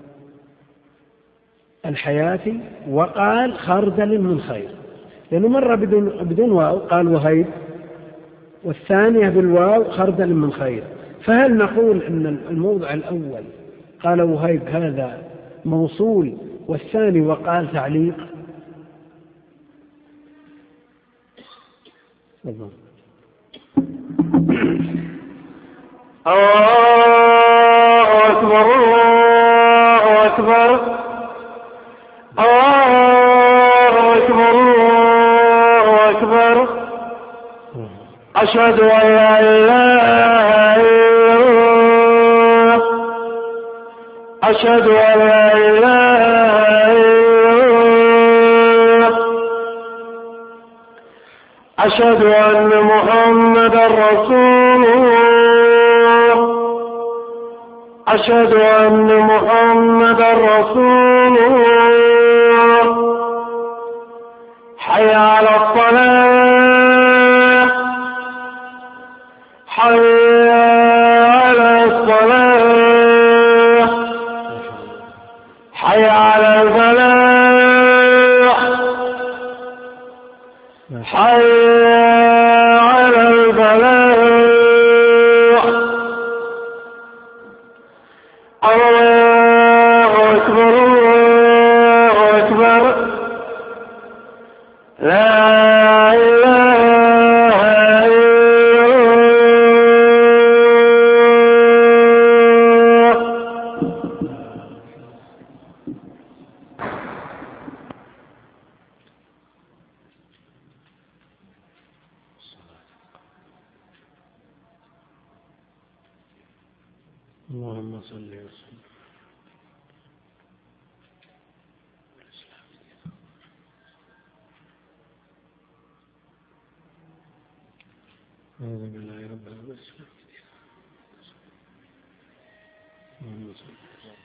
الحياة وقال خردل من خير، لأنه مرة بدون واو قال وهيب والثانية بالواو خردل من خير. فهل نقول أن الموضع الأول قال وهيب هذا موصول والثاني وقال تعليق؟ الله أكبر الله أكبر الله أكبر الله أكبر أشهد أن لا إله إلا الله أشهد أن لا إله إلا الله أشهد أن محمدا رسول الله أشهد أن محمدا رسول الله حي على الصلاة حي على الصلاة حي على الفلاح حي على الفلاح الله أكبر الله أكبر لا إله إلا اللهم صل وسلم. أعوذ بالله رب العالمين. اللهم صل وسلم.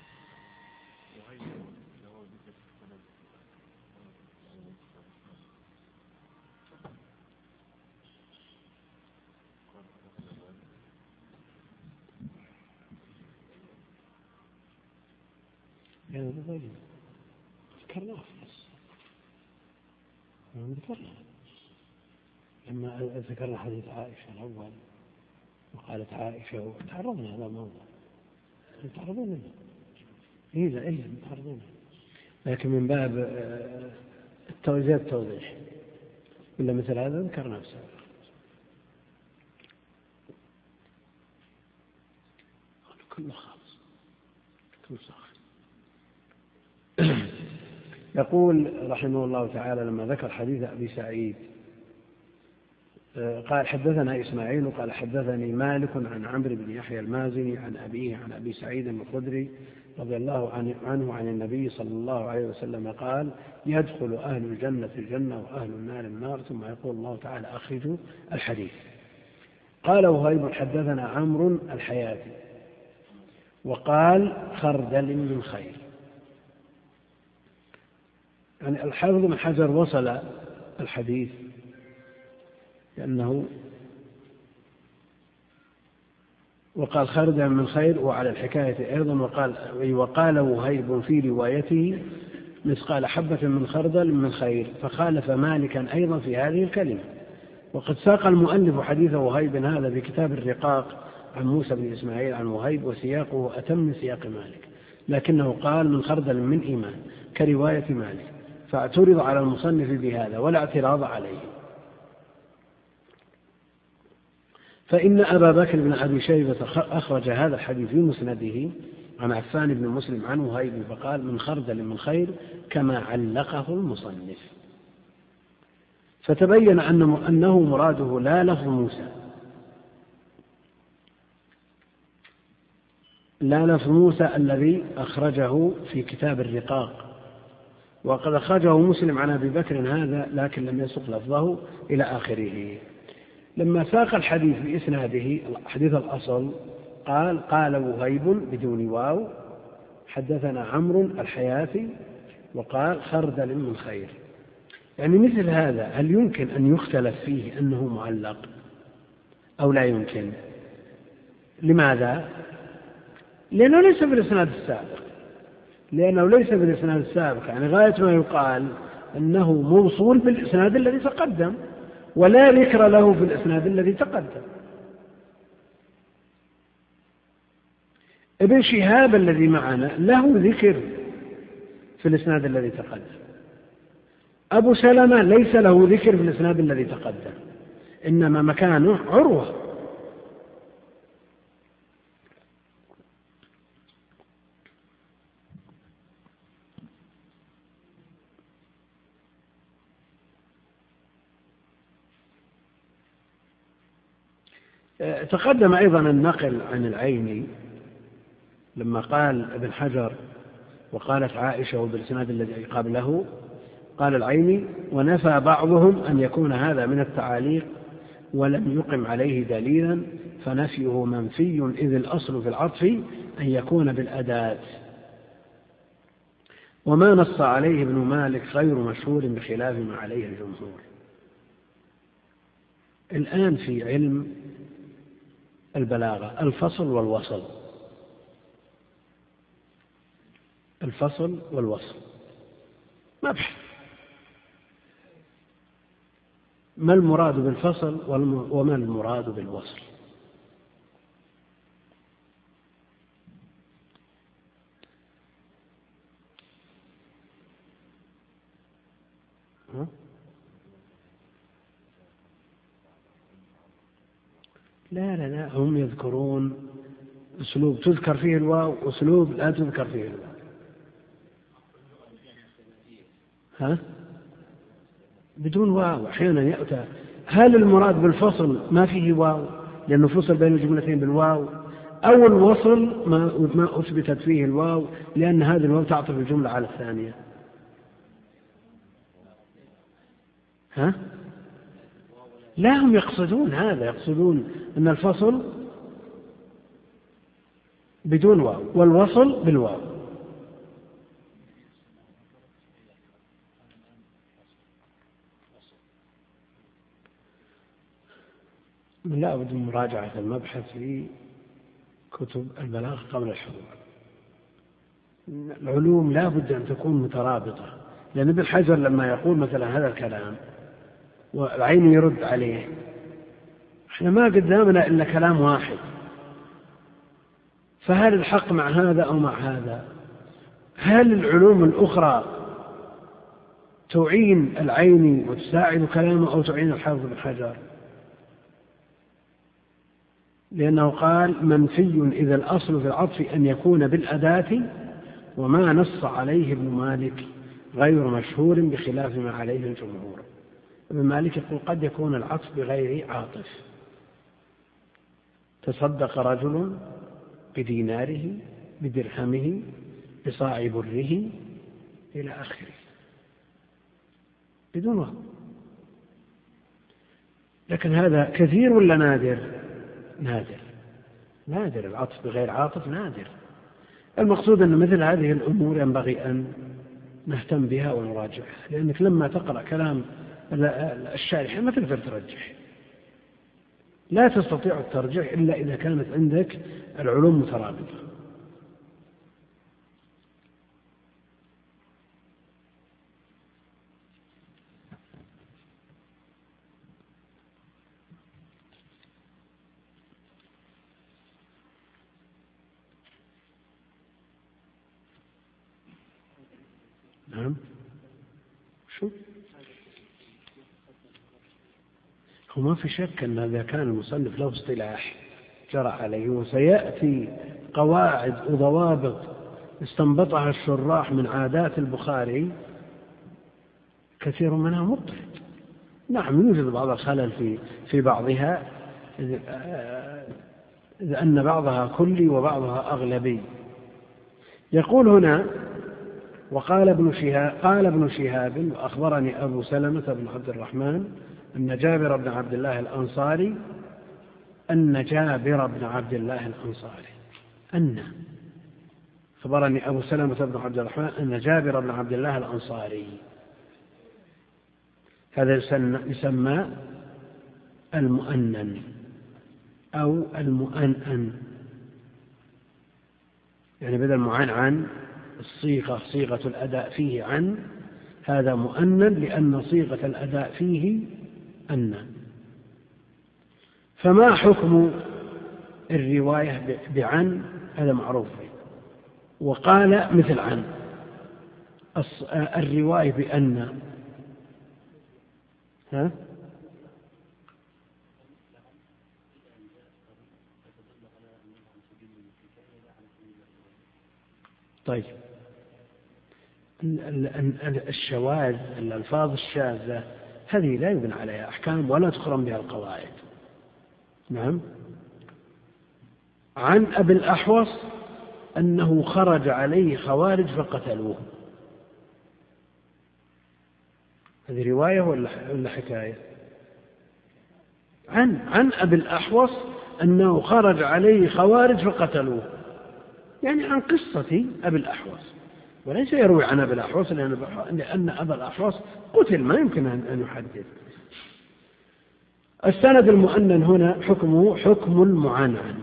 يعني ذكرناه لما ذكرنا حديث عائشة الأول وقالت عائشة وتعرضنا هذا الموضوع تعرضون له إيه تعرضون، لكن من باب التوضيح ولا مثل هذا ذكرنا في السابق. كله خالص كله صح. يقول رحمه الله تعالى لما ذكر حديث أبي سعيد قال حدثنا إسماعيل قال حدثني مالك عن عمرو بن يحيى المازني عن أبيه عن أبي سعيد الخدري رضي الله عنه عن النبي صلى الله عليه وسلم قال يدخل أهل الجنة الجنة وأهل النار النار ثم يقول الله تعالى أخرجوا الحديث. قال وهيب حدثنا عمرو الحياتي وقال خردل من خير. يعني الحافظ بن حجر وصل الحديث لأنه وقال خردل من خير وعلى الحكاية أيضا وقال وهيب في روايته مثقال حبة من خردل من خير فخالف مالكا أيضا في هذه الكلمة. وقد ساق المؤلف حديث وهيب هذا في كتاب الرقاق عن موسى بن إسماعيل عن وهيب وسياقه أتم من سياق مالك، لكنه قال من خردل من إيمان كرواية مالك، فاعترض على المصنف بهذا ولا اعتراض عليه. فإن أبا بكر بن أبي شيبة أخرج هذا الحديث في مسنده عن عفان بن مسلم عن وهيب فقال من خردل من خير كما علقه المصنف. فتبين أنه مراده لا لفظ موسى، لا لفظ موسى الذي أخرجه في كتاب الرقاق، وقد أخرجه مسلم عن أبي بكر هذا لكن لم يسق لفظه إلى آخره. لما ساق الحديث بإسناده حديث الأصل قال وهيب بدون واو حدثنا عمرو الحياتي وقال خردل من خير. يعني مثل هذا هل يمكن أن يختلف فيه أنه معلق أو لا يمكن؟ لماذا؟ لأنه ليس بالإسناد السابق، يعني غاية ما يقال أنه موصول بالإسناد الذي تقدم، ولا ذكر له في الإسناد الذي تقدم. ابن شهاب الذي معنا له ذكر في الإسناد الذي تقدم. أبو سلمة ليس له ذكر في الإسناد الذي تقدم، إنما مكانه عروة. تقدم أيضا النقل عن العيني لما قال ابن حجر وقالت عائشة وبالإسناد الذي قبله، قال العيني: ونفى بعضهم أن يكون هذا من التعاليق ولم يقم عليه دليلا، فنفيه منفي إذ الأصل في العطف أن يكون بالأداة، وما نص عليه ابن مالك غير مشهور بخلاف ما عليه الجمهور. الآن في علم البلاغة الفصل والوصل، الفصل والوصل مبحث، ما المراد بالفصل وما المراد بالوصل. لا هم يذكرون أسلوب تذكر فيه الواو وأسلوب لا تذكر فيه الواو. بدون واو أحيانا يأتى. هل المراد بالفصل ما فيه واو لأنه فصل بين الجملتين بالواو، أو الوصل ما أثبتت فيه الواو لأن هذه الواو تعطف الجملة على الثانية؟ لا، هم يقصدون هذا، يقصدون أن الفصل بدون واو والوصل بالواو. لا بد من مراجعة المبحث في كتب البلاغة قبل الحضور. العلوم لا بد أن تكون مترابطة، لأن ابن حجر لما يقول مثلا هذا الكلام والعين يرد عليه، احنا ما قدامنا إلا كلام واحد، فهل الحق مع هذا أو مع هذا؟ هل العلوم الأخرى تعين العين وتساعد كلامه أو تعين الحافظ بن حجر؟ لأنه قال: منفي إذا الأصل في العطف أن يكون بالأداة، وما نص عليه ابن مالك غير مشهور بخلاف ما عليه الجمهور. ابن مالك يقول: قد يكون العطف بغير عاطف، تصدق رجل بديناره بدرهمه بصاع بره إلى آخره بدون وهم. لكن هذا كثير ولا نادر؟ نادر العطف بغير عاطف نادر. المقصود أن مثل هذه الأمور ينبغي أن نهتم بها ونراجعها، لأنك لما تقرأ كلام الشارح ما تقدر ترجح، لا تستطيع الترجيح إلا إذا كانت عندك العلوم مترابطة. نعم. شو هو ما في شك أن إذا كان المصنف له اصطلاح جرى عليه، وسيأتي قواعد وضوابط استنبطها الشراح من عادات البخاري كثير منها مضطرد. نعم يوجد بعض الخلل في بعضها، إذ أن بعضها كلي وبعضها أغلبي. يقول هنا: وقال ابن شهاب وأخبرني أبو سلمة بن عبد الرحمن أن جابر بن عبد الله الأنصاري أخبرني أبو سلمة بن عبد الرحمن أن جابر بن عبد الله الأنصاري. هذا يسمى المؤنن أو المؤنن، يعني بدل معنعن صيغة الأداء فيه عن، هذا مؤنن لأن صيغة الأداء فيه أن. فما حكم الرواية بعن؟ هذا معروف. وقال مثل عن. الرواية بأن طيب، الشواذ، الألفاظ الشاذة هذه لا يبنى عليها أحكام ولا تقرن بها القواعد. نعم. عن أبي الأحوص أنه خرج عليه خوارج فقتلوه، هذه رواية ولا حكاية؟ عن أبي الأحوص أنه خرج عليه خوارج فقتلوه، يعني عن قصة أبي الأحوص، وليس يروي عن أبي الأحوص لأن أبا الأحوص قتل، ما يمكن أن يحدث. السند المؤنن هنا حكمه حكم المعنعن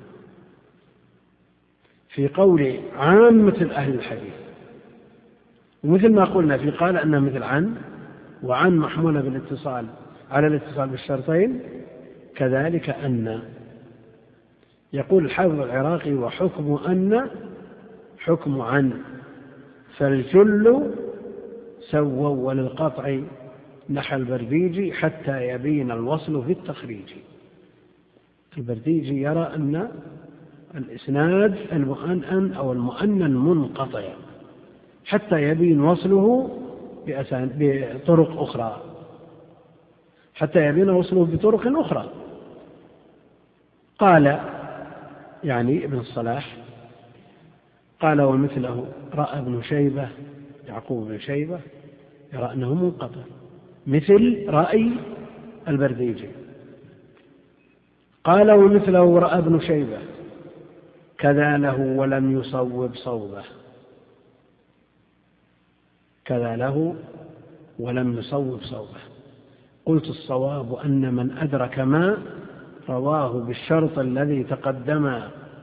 في قول عامة أهل الحديث، ومثل ما قلنا في قال أنه مثل عن، وعن محمولة بالاتصال على الاتصال بالشرطين، كذلك أن. يقول الحافظ العراقي: وحكم أن حكم عن، فالجل سووا وللقطع نحى البرديجي حتى يبين الوصل في التخريج. البرديجي يرى أن الإسناد المؤنن أو المؤنن منقطع حتى يبين وصله بطرق أخرى، حتى يبين وصله بطرق أخرى. قال يعني ابن الصلاح قال: ومثله رأى ابن شيبة، يعقوب بن شيبة يرى أنه منقطع، مثل رأي البرديجي. قال: ومثله رأى ابن شيبة كذا له ولم يصوب صوبه، كذا له ولم يصوب صوبه. قلت: الصواب أن من أدرك ما رواه بالشرط الذي تقدم،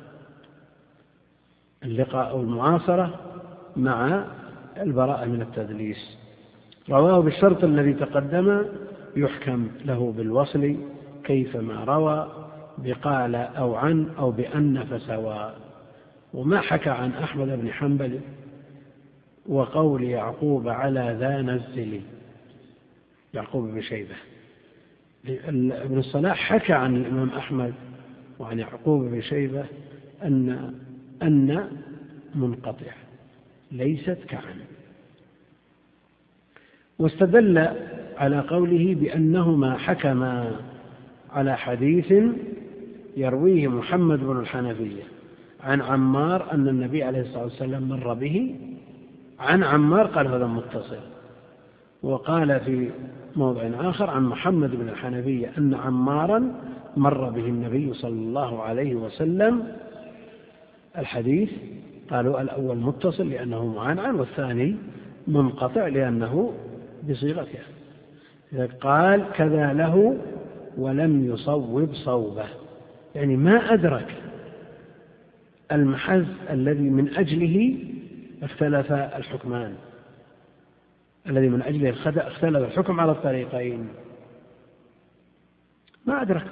اللقاء والمعاصرة مع البراءة من التدليس، رواه بالشرط الذي تقدم يحكم له بالوصل كيفما روى بقال أو عن أو بأن فسواء. وما حكى عن أحمد بن حنبل وقول يعقوب على ذا نزل، يعقوب بن شيبة. ابن الصلاح حكى عن الإمام أحمد وعن يعقوب بن شيبة أن منقطع ليست كعن، واستدل على قوله بأنهما حكما على حديث يرويه محمد بن الحنفية عن عمار أن النبي عليه الصلاة والسلام مر به، عن عمار قال هذا متصل. وقال في موضع آخر عن محمد بن الحنفية أن عمارا مر به النبي صلى الله عليه وسلم. الحديث قالوا الأول متصل لأنه معنعن، والثاني منقطع لأنه بصيغتها. إذا قال كذا له ولم يصوب صوبه، يعني ما أدرك المحز الذي من أجله اختلف الحكمان، الذي من أجله اختلف الحكم على الطريقين، ما أدرك.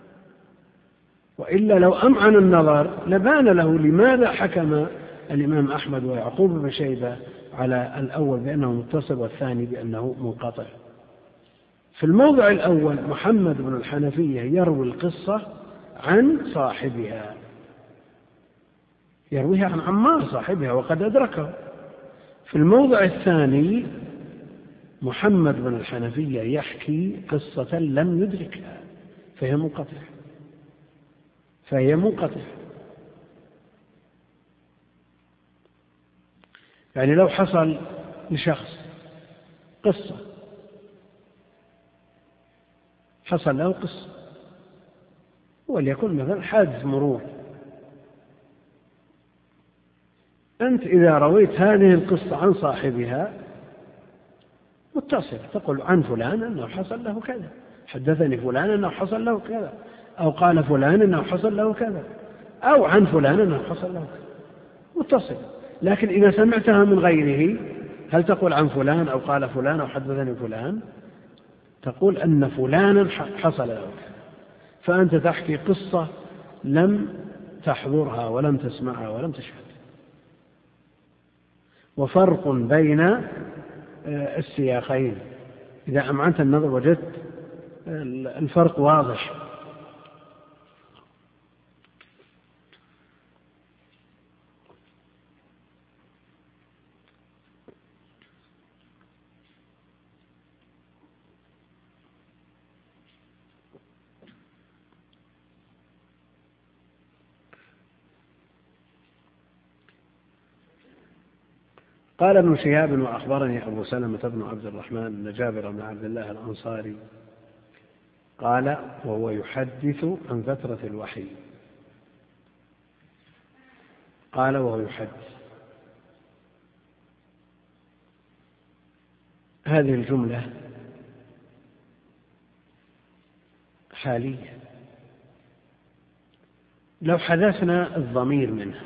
وإلا لو أمعن النظر لبان له لماذا حكم الإمام أحمد ويعقوب بن شيبة على الأول بأنه متصل والثاني بأنه منقطع. في الموضع الأول محمد بن الحنفية يروي القصة عن صاحبها، يرويها عن عمار صاحبها وقد أدركه. في الموضع الثاني محمد بن الحنفية يحكي قصة لم يدركها فهي منقطع. يعني لو حصل لشخص قصة، حصل له قصة وليكن مثلا حادث مرور، أنت إذا رويت هذه القصة عن صاحبها متصل، تقول عن فلان أنه حصل له كذا، حدثني فلان أنه حصل له كذا، أو قال فلان أنه حصل له كذا، أو عن فلان أنه حصل له كذا، متصل. لكن إذا سمعتها من غيره هل تقول عن فلان أو قال فلان أو حدثني فلان؟ تقول أن فلانا حصل له، فأنت تحكي قصة لم تحضرها ولم تسمعها ولم تشهد. وفرق بين السياقين، إذا أمعنت النظر وجدت الفرق واضح. قال ابن شهاب وأخبرني أبو سلمة بن عبد الرحمن أن جابر بن عبد الله الأنصاري قال وهو يحدث عن فترة الوحي، قال وهو يحدث، هذه الجملة حالية، لو حذفنا الضمير منها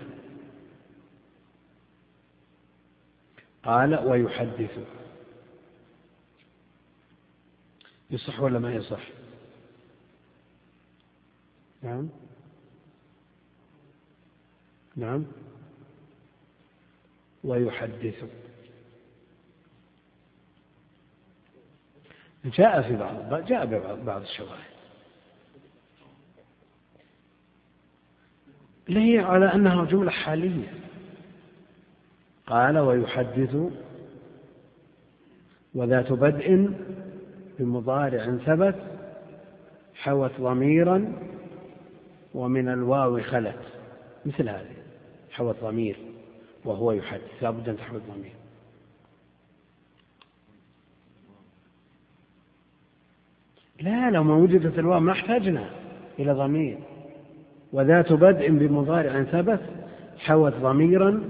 قال ويحدث يصح ولا ما يصح؟ نعم نعم ويحدث جاء ببعض الشواهد اللي هي على أنها جملة حالية. قال ويحدث وذات بدء بمضارع ثبت حوت ضميرا ومن الواو خلت، مثل هذه حوت ضمير وهو يحدث لا بد أن تحوت ضمير. لا لو ما وجدت الواو ما احتاجنا إلى ضمير. وذات بدء بمضارع ثبت حوت ضميرا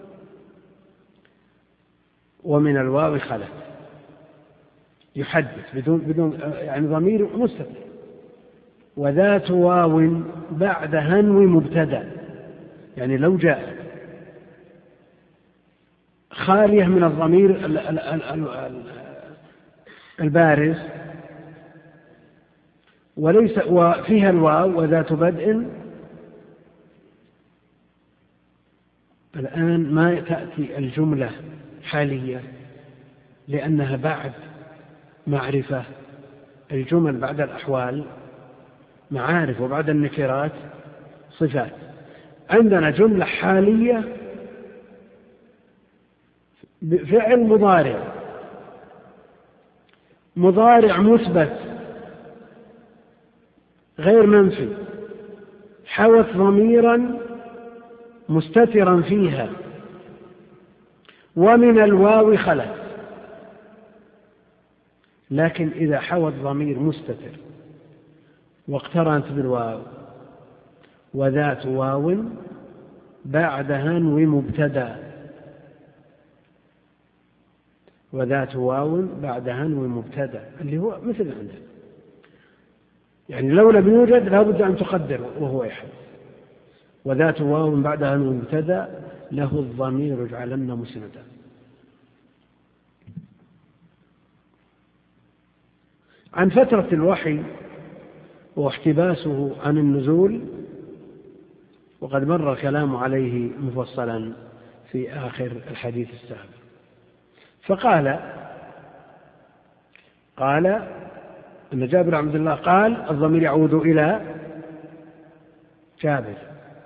ومن الواو خلت، يحدث بدون يعني ضمير مستتر. وذات واو بعد هنو مبتدأ، يعني لو جاء خالية من الضمير البارز وليس وفيها الواو وذات بدء، الآن ما تأتي الجملة حالية لأنها بعد معرفة. الجمل بعد الأحوال معارف وبعد النكرات صفات. عندنا جملة حالية بفعل مضارع مثبت غير منفي حوت ضميرا مستترا فيها ومن الواو خلت. لكن إذا حوت ضمير مستتر واقترنت بالواو وذات واو بعد هنو مبتدأ، وذات واو بعد هنو مبتدأ اللي هو مثل عندنا، يعني لو لم يوجد لا بد أن تقدر وهو يحدث. وذات واو بعد هنو مبتدأ له الضمير اجعلن مسندا. عن فترة الوحي واحتباسه عن النزول، وقد مر الكلام عليه مفصلا في آخر الحديث السابق. فقال أن جابر بن عبد الله قال الضمير يعود إلى جابر،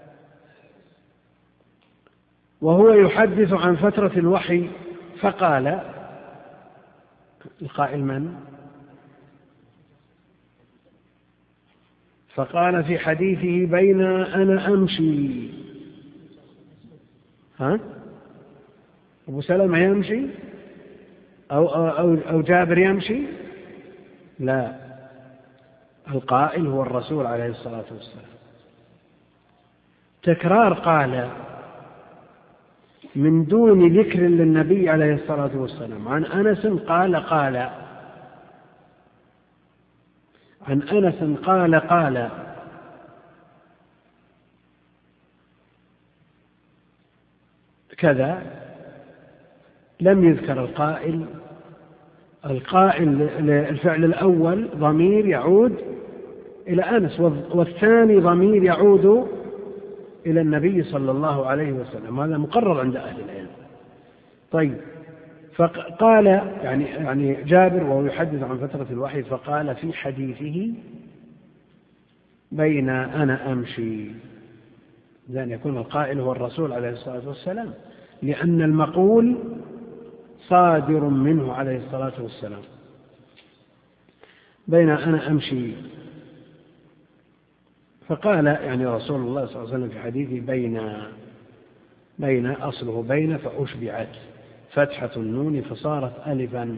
وهو يحدث عن فترة الوحي. فقال القائل من؟ فقال في حديثه بين أنا أمشي. أبو سلمة يمشي أو جابر يمشي؟ لا، القائل هو الرسول عليه الصلاة والسلام. تكرار قال من دون ذكر للنبي عليه الصلاة والسلام. عن أنس قال عن أنس قال كذا، لم يذكر القائل القائل للفعل الأول ضمير يعود إلى أنس، والثاني ضمير يعود إلى النبي صلى الله عليه وسلم، هذا مقرر عند أهل العلم. طيب، فقال يعني جابر وهو يحدث عن فترة الوحي، فقال في حديثه بين أنا أمشي، لأن يكون القائل هو الرسول عليه الصلاة والسلام، لأن المقول صادر منه عليه الصلاة والسلام. بين أنا أمشي، فقال يعني رسول الله صلى الله عليه وسلم في حديثه بين أصله بين فأشبعت فتحة النون فصارت ألفا،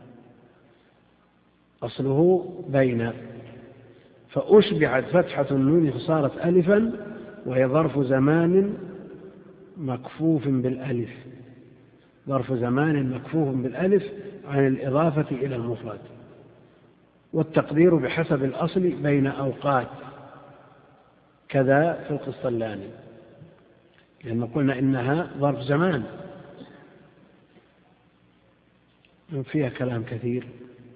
أصله بين فأشبعت فتحة النون فصارت ألفا، وهي ظرف زمان مكفوف بالألف، ظرف زمان مكفوف بالألف عن الإضافة إلى المفرد، والتقدير بحسب الأصل بين أوقات، كذا في القسطلاني، لأن قلنا إنها ظرف زمان فيها كلام كثير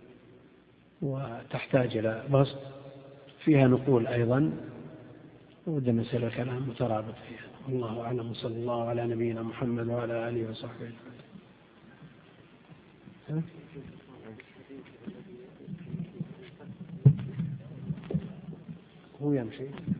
وتحتاج إلى بسط، فيها نقول أيضا ودنا نسأل كلام مترابط فيها. والله أعلم، صلى الله على نبينا محمد وعلى آله وصحبه أجمعين. هو يمشي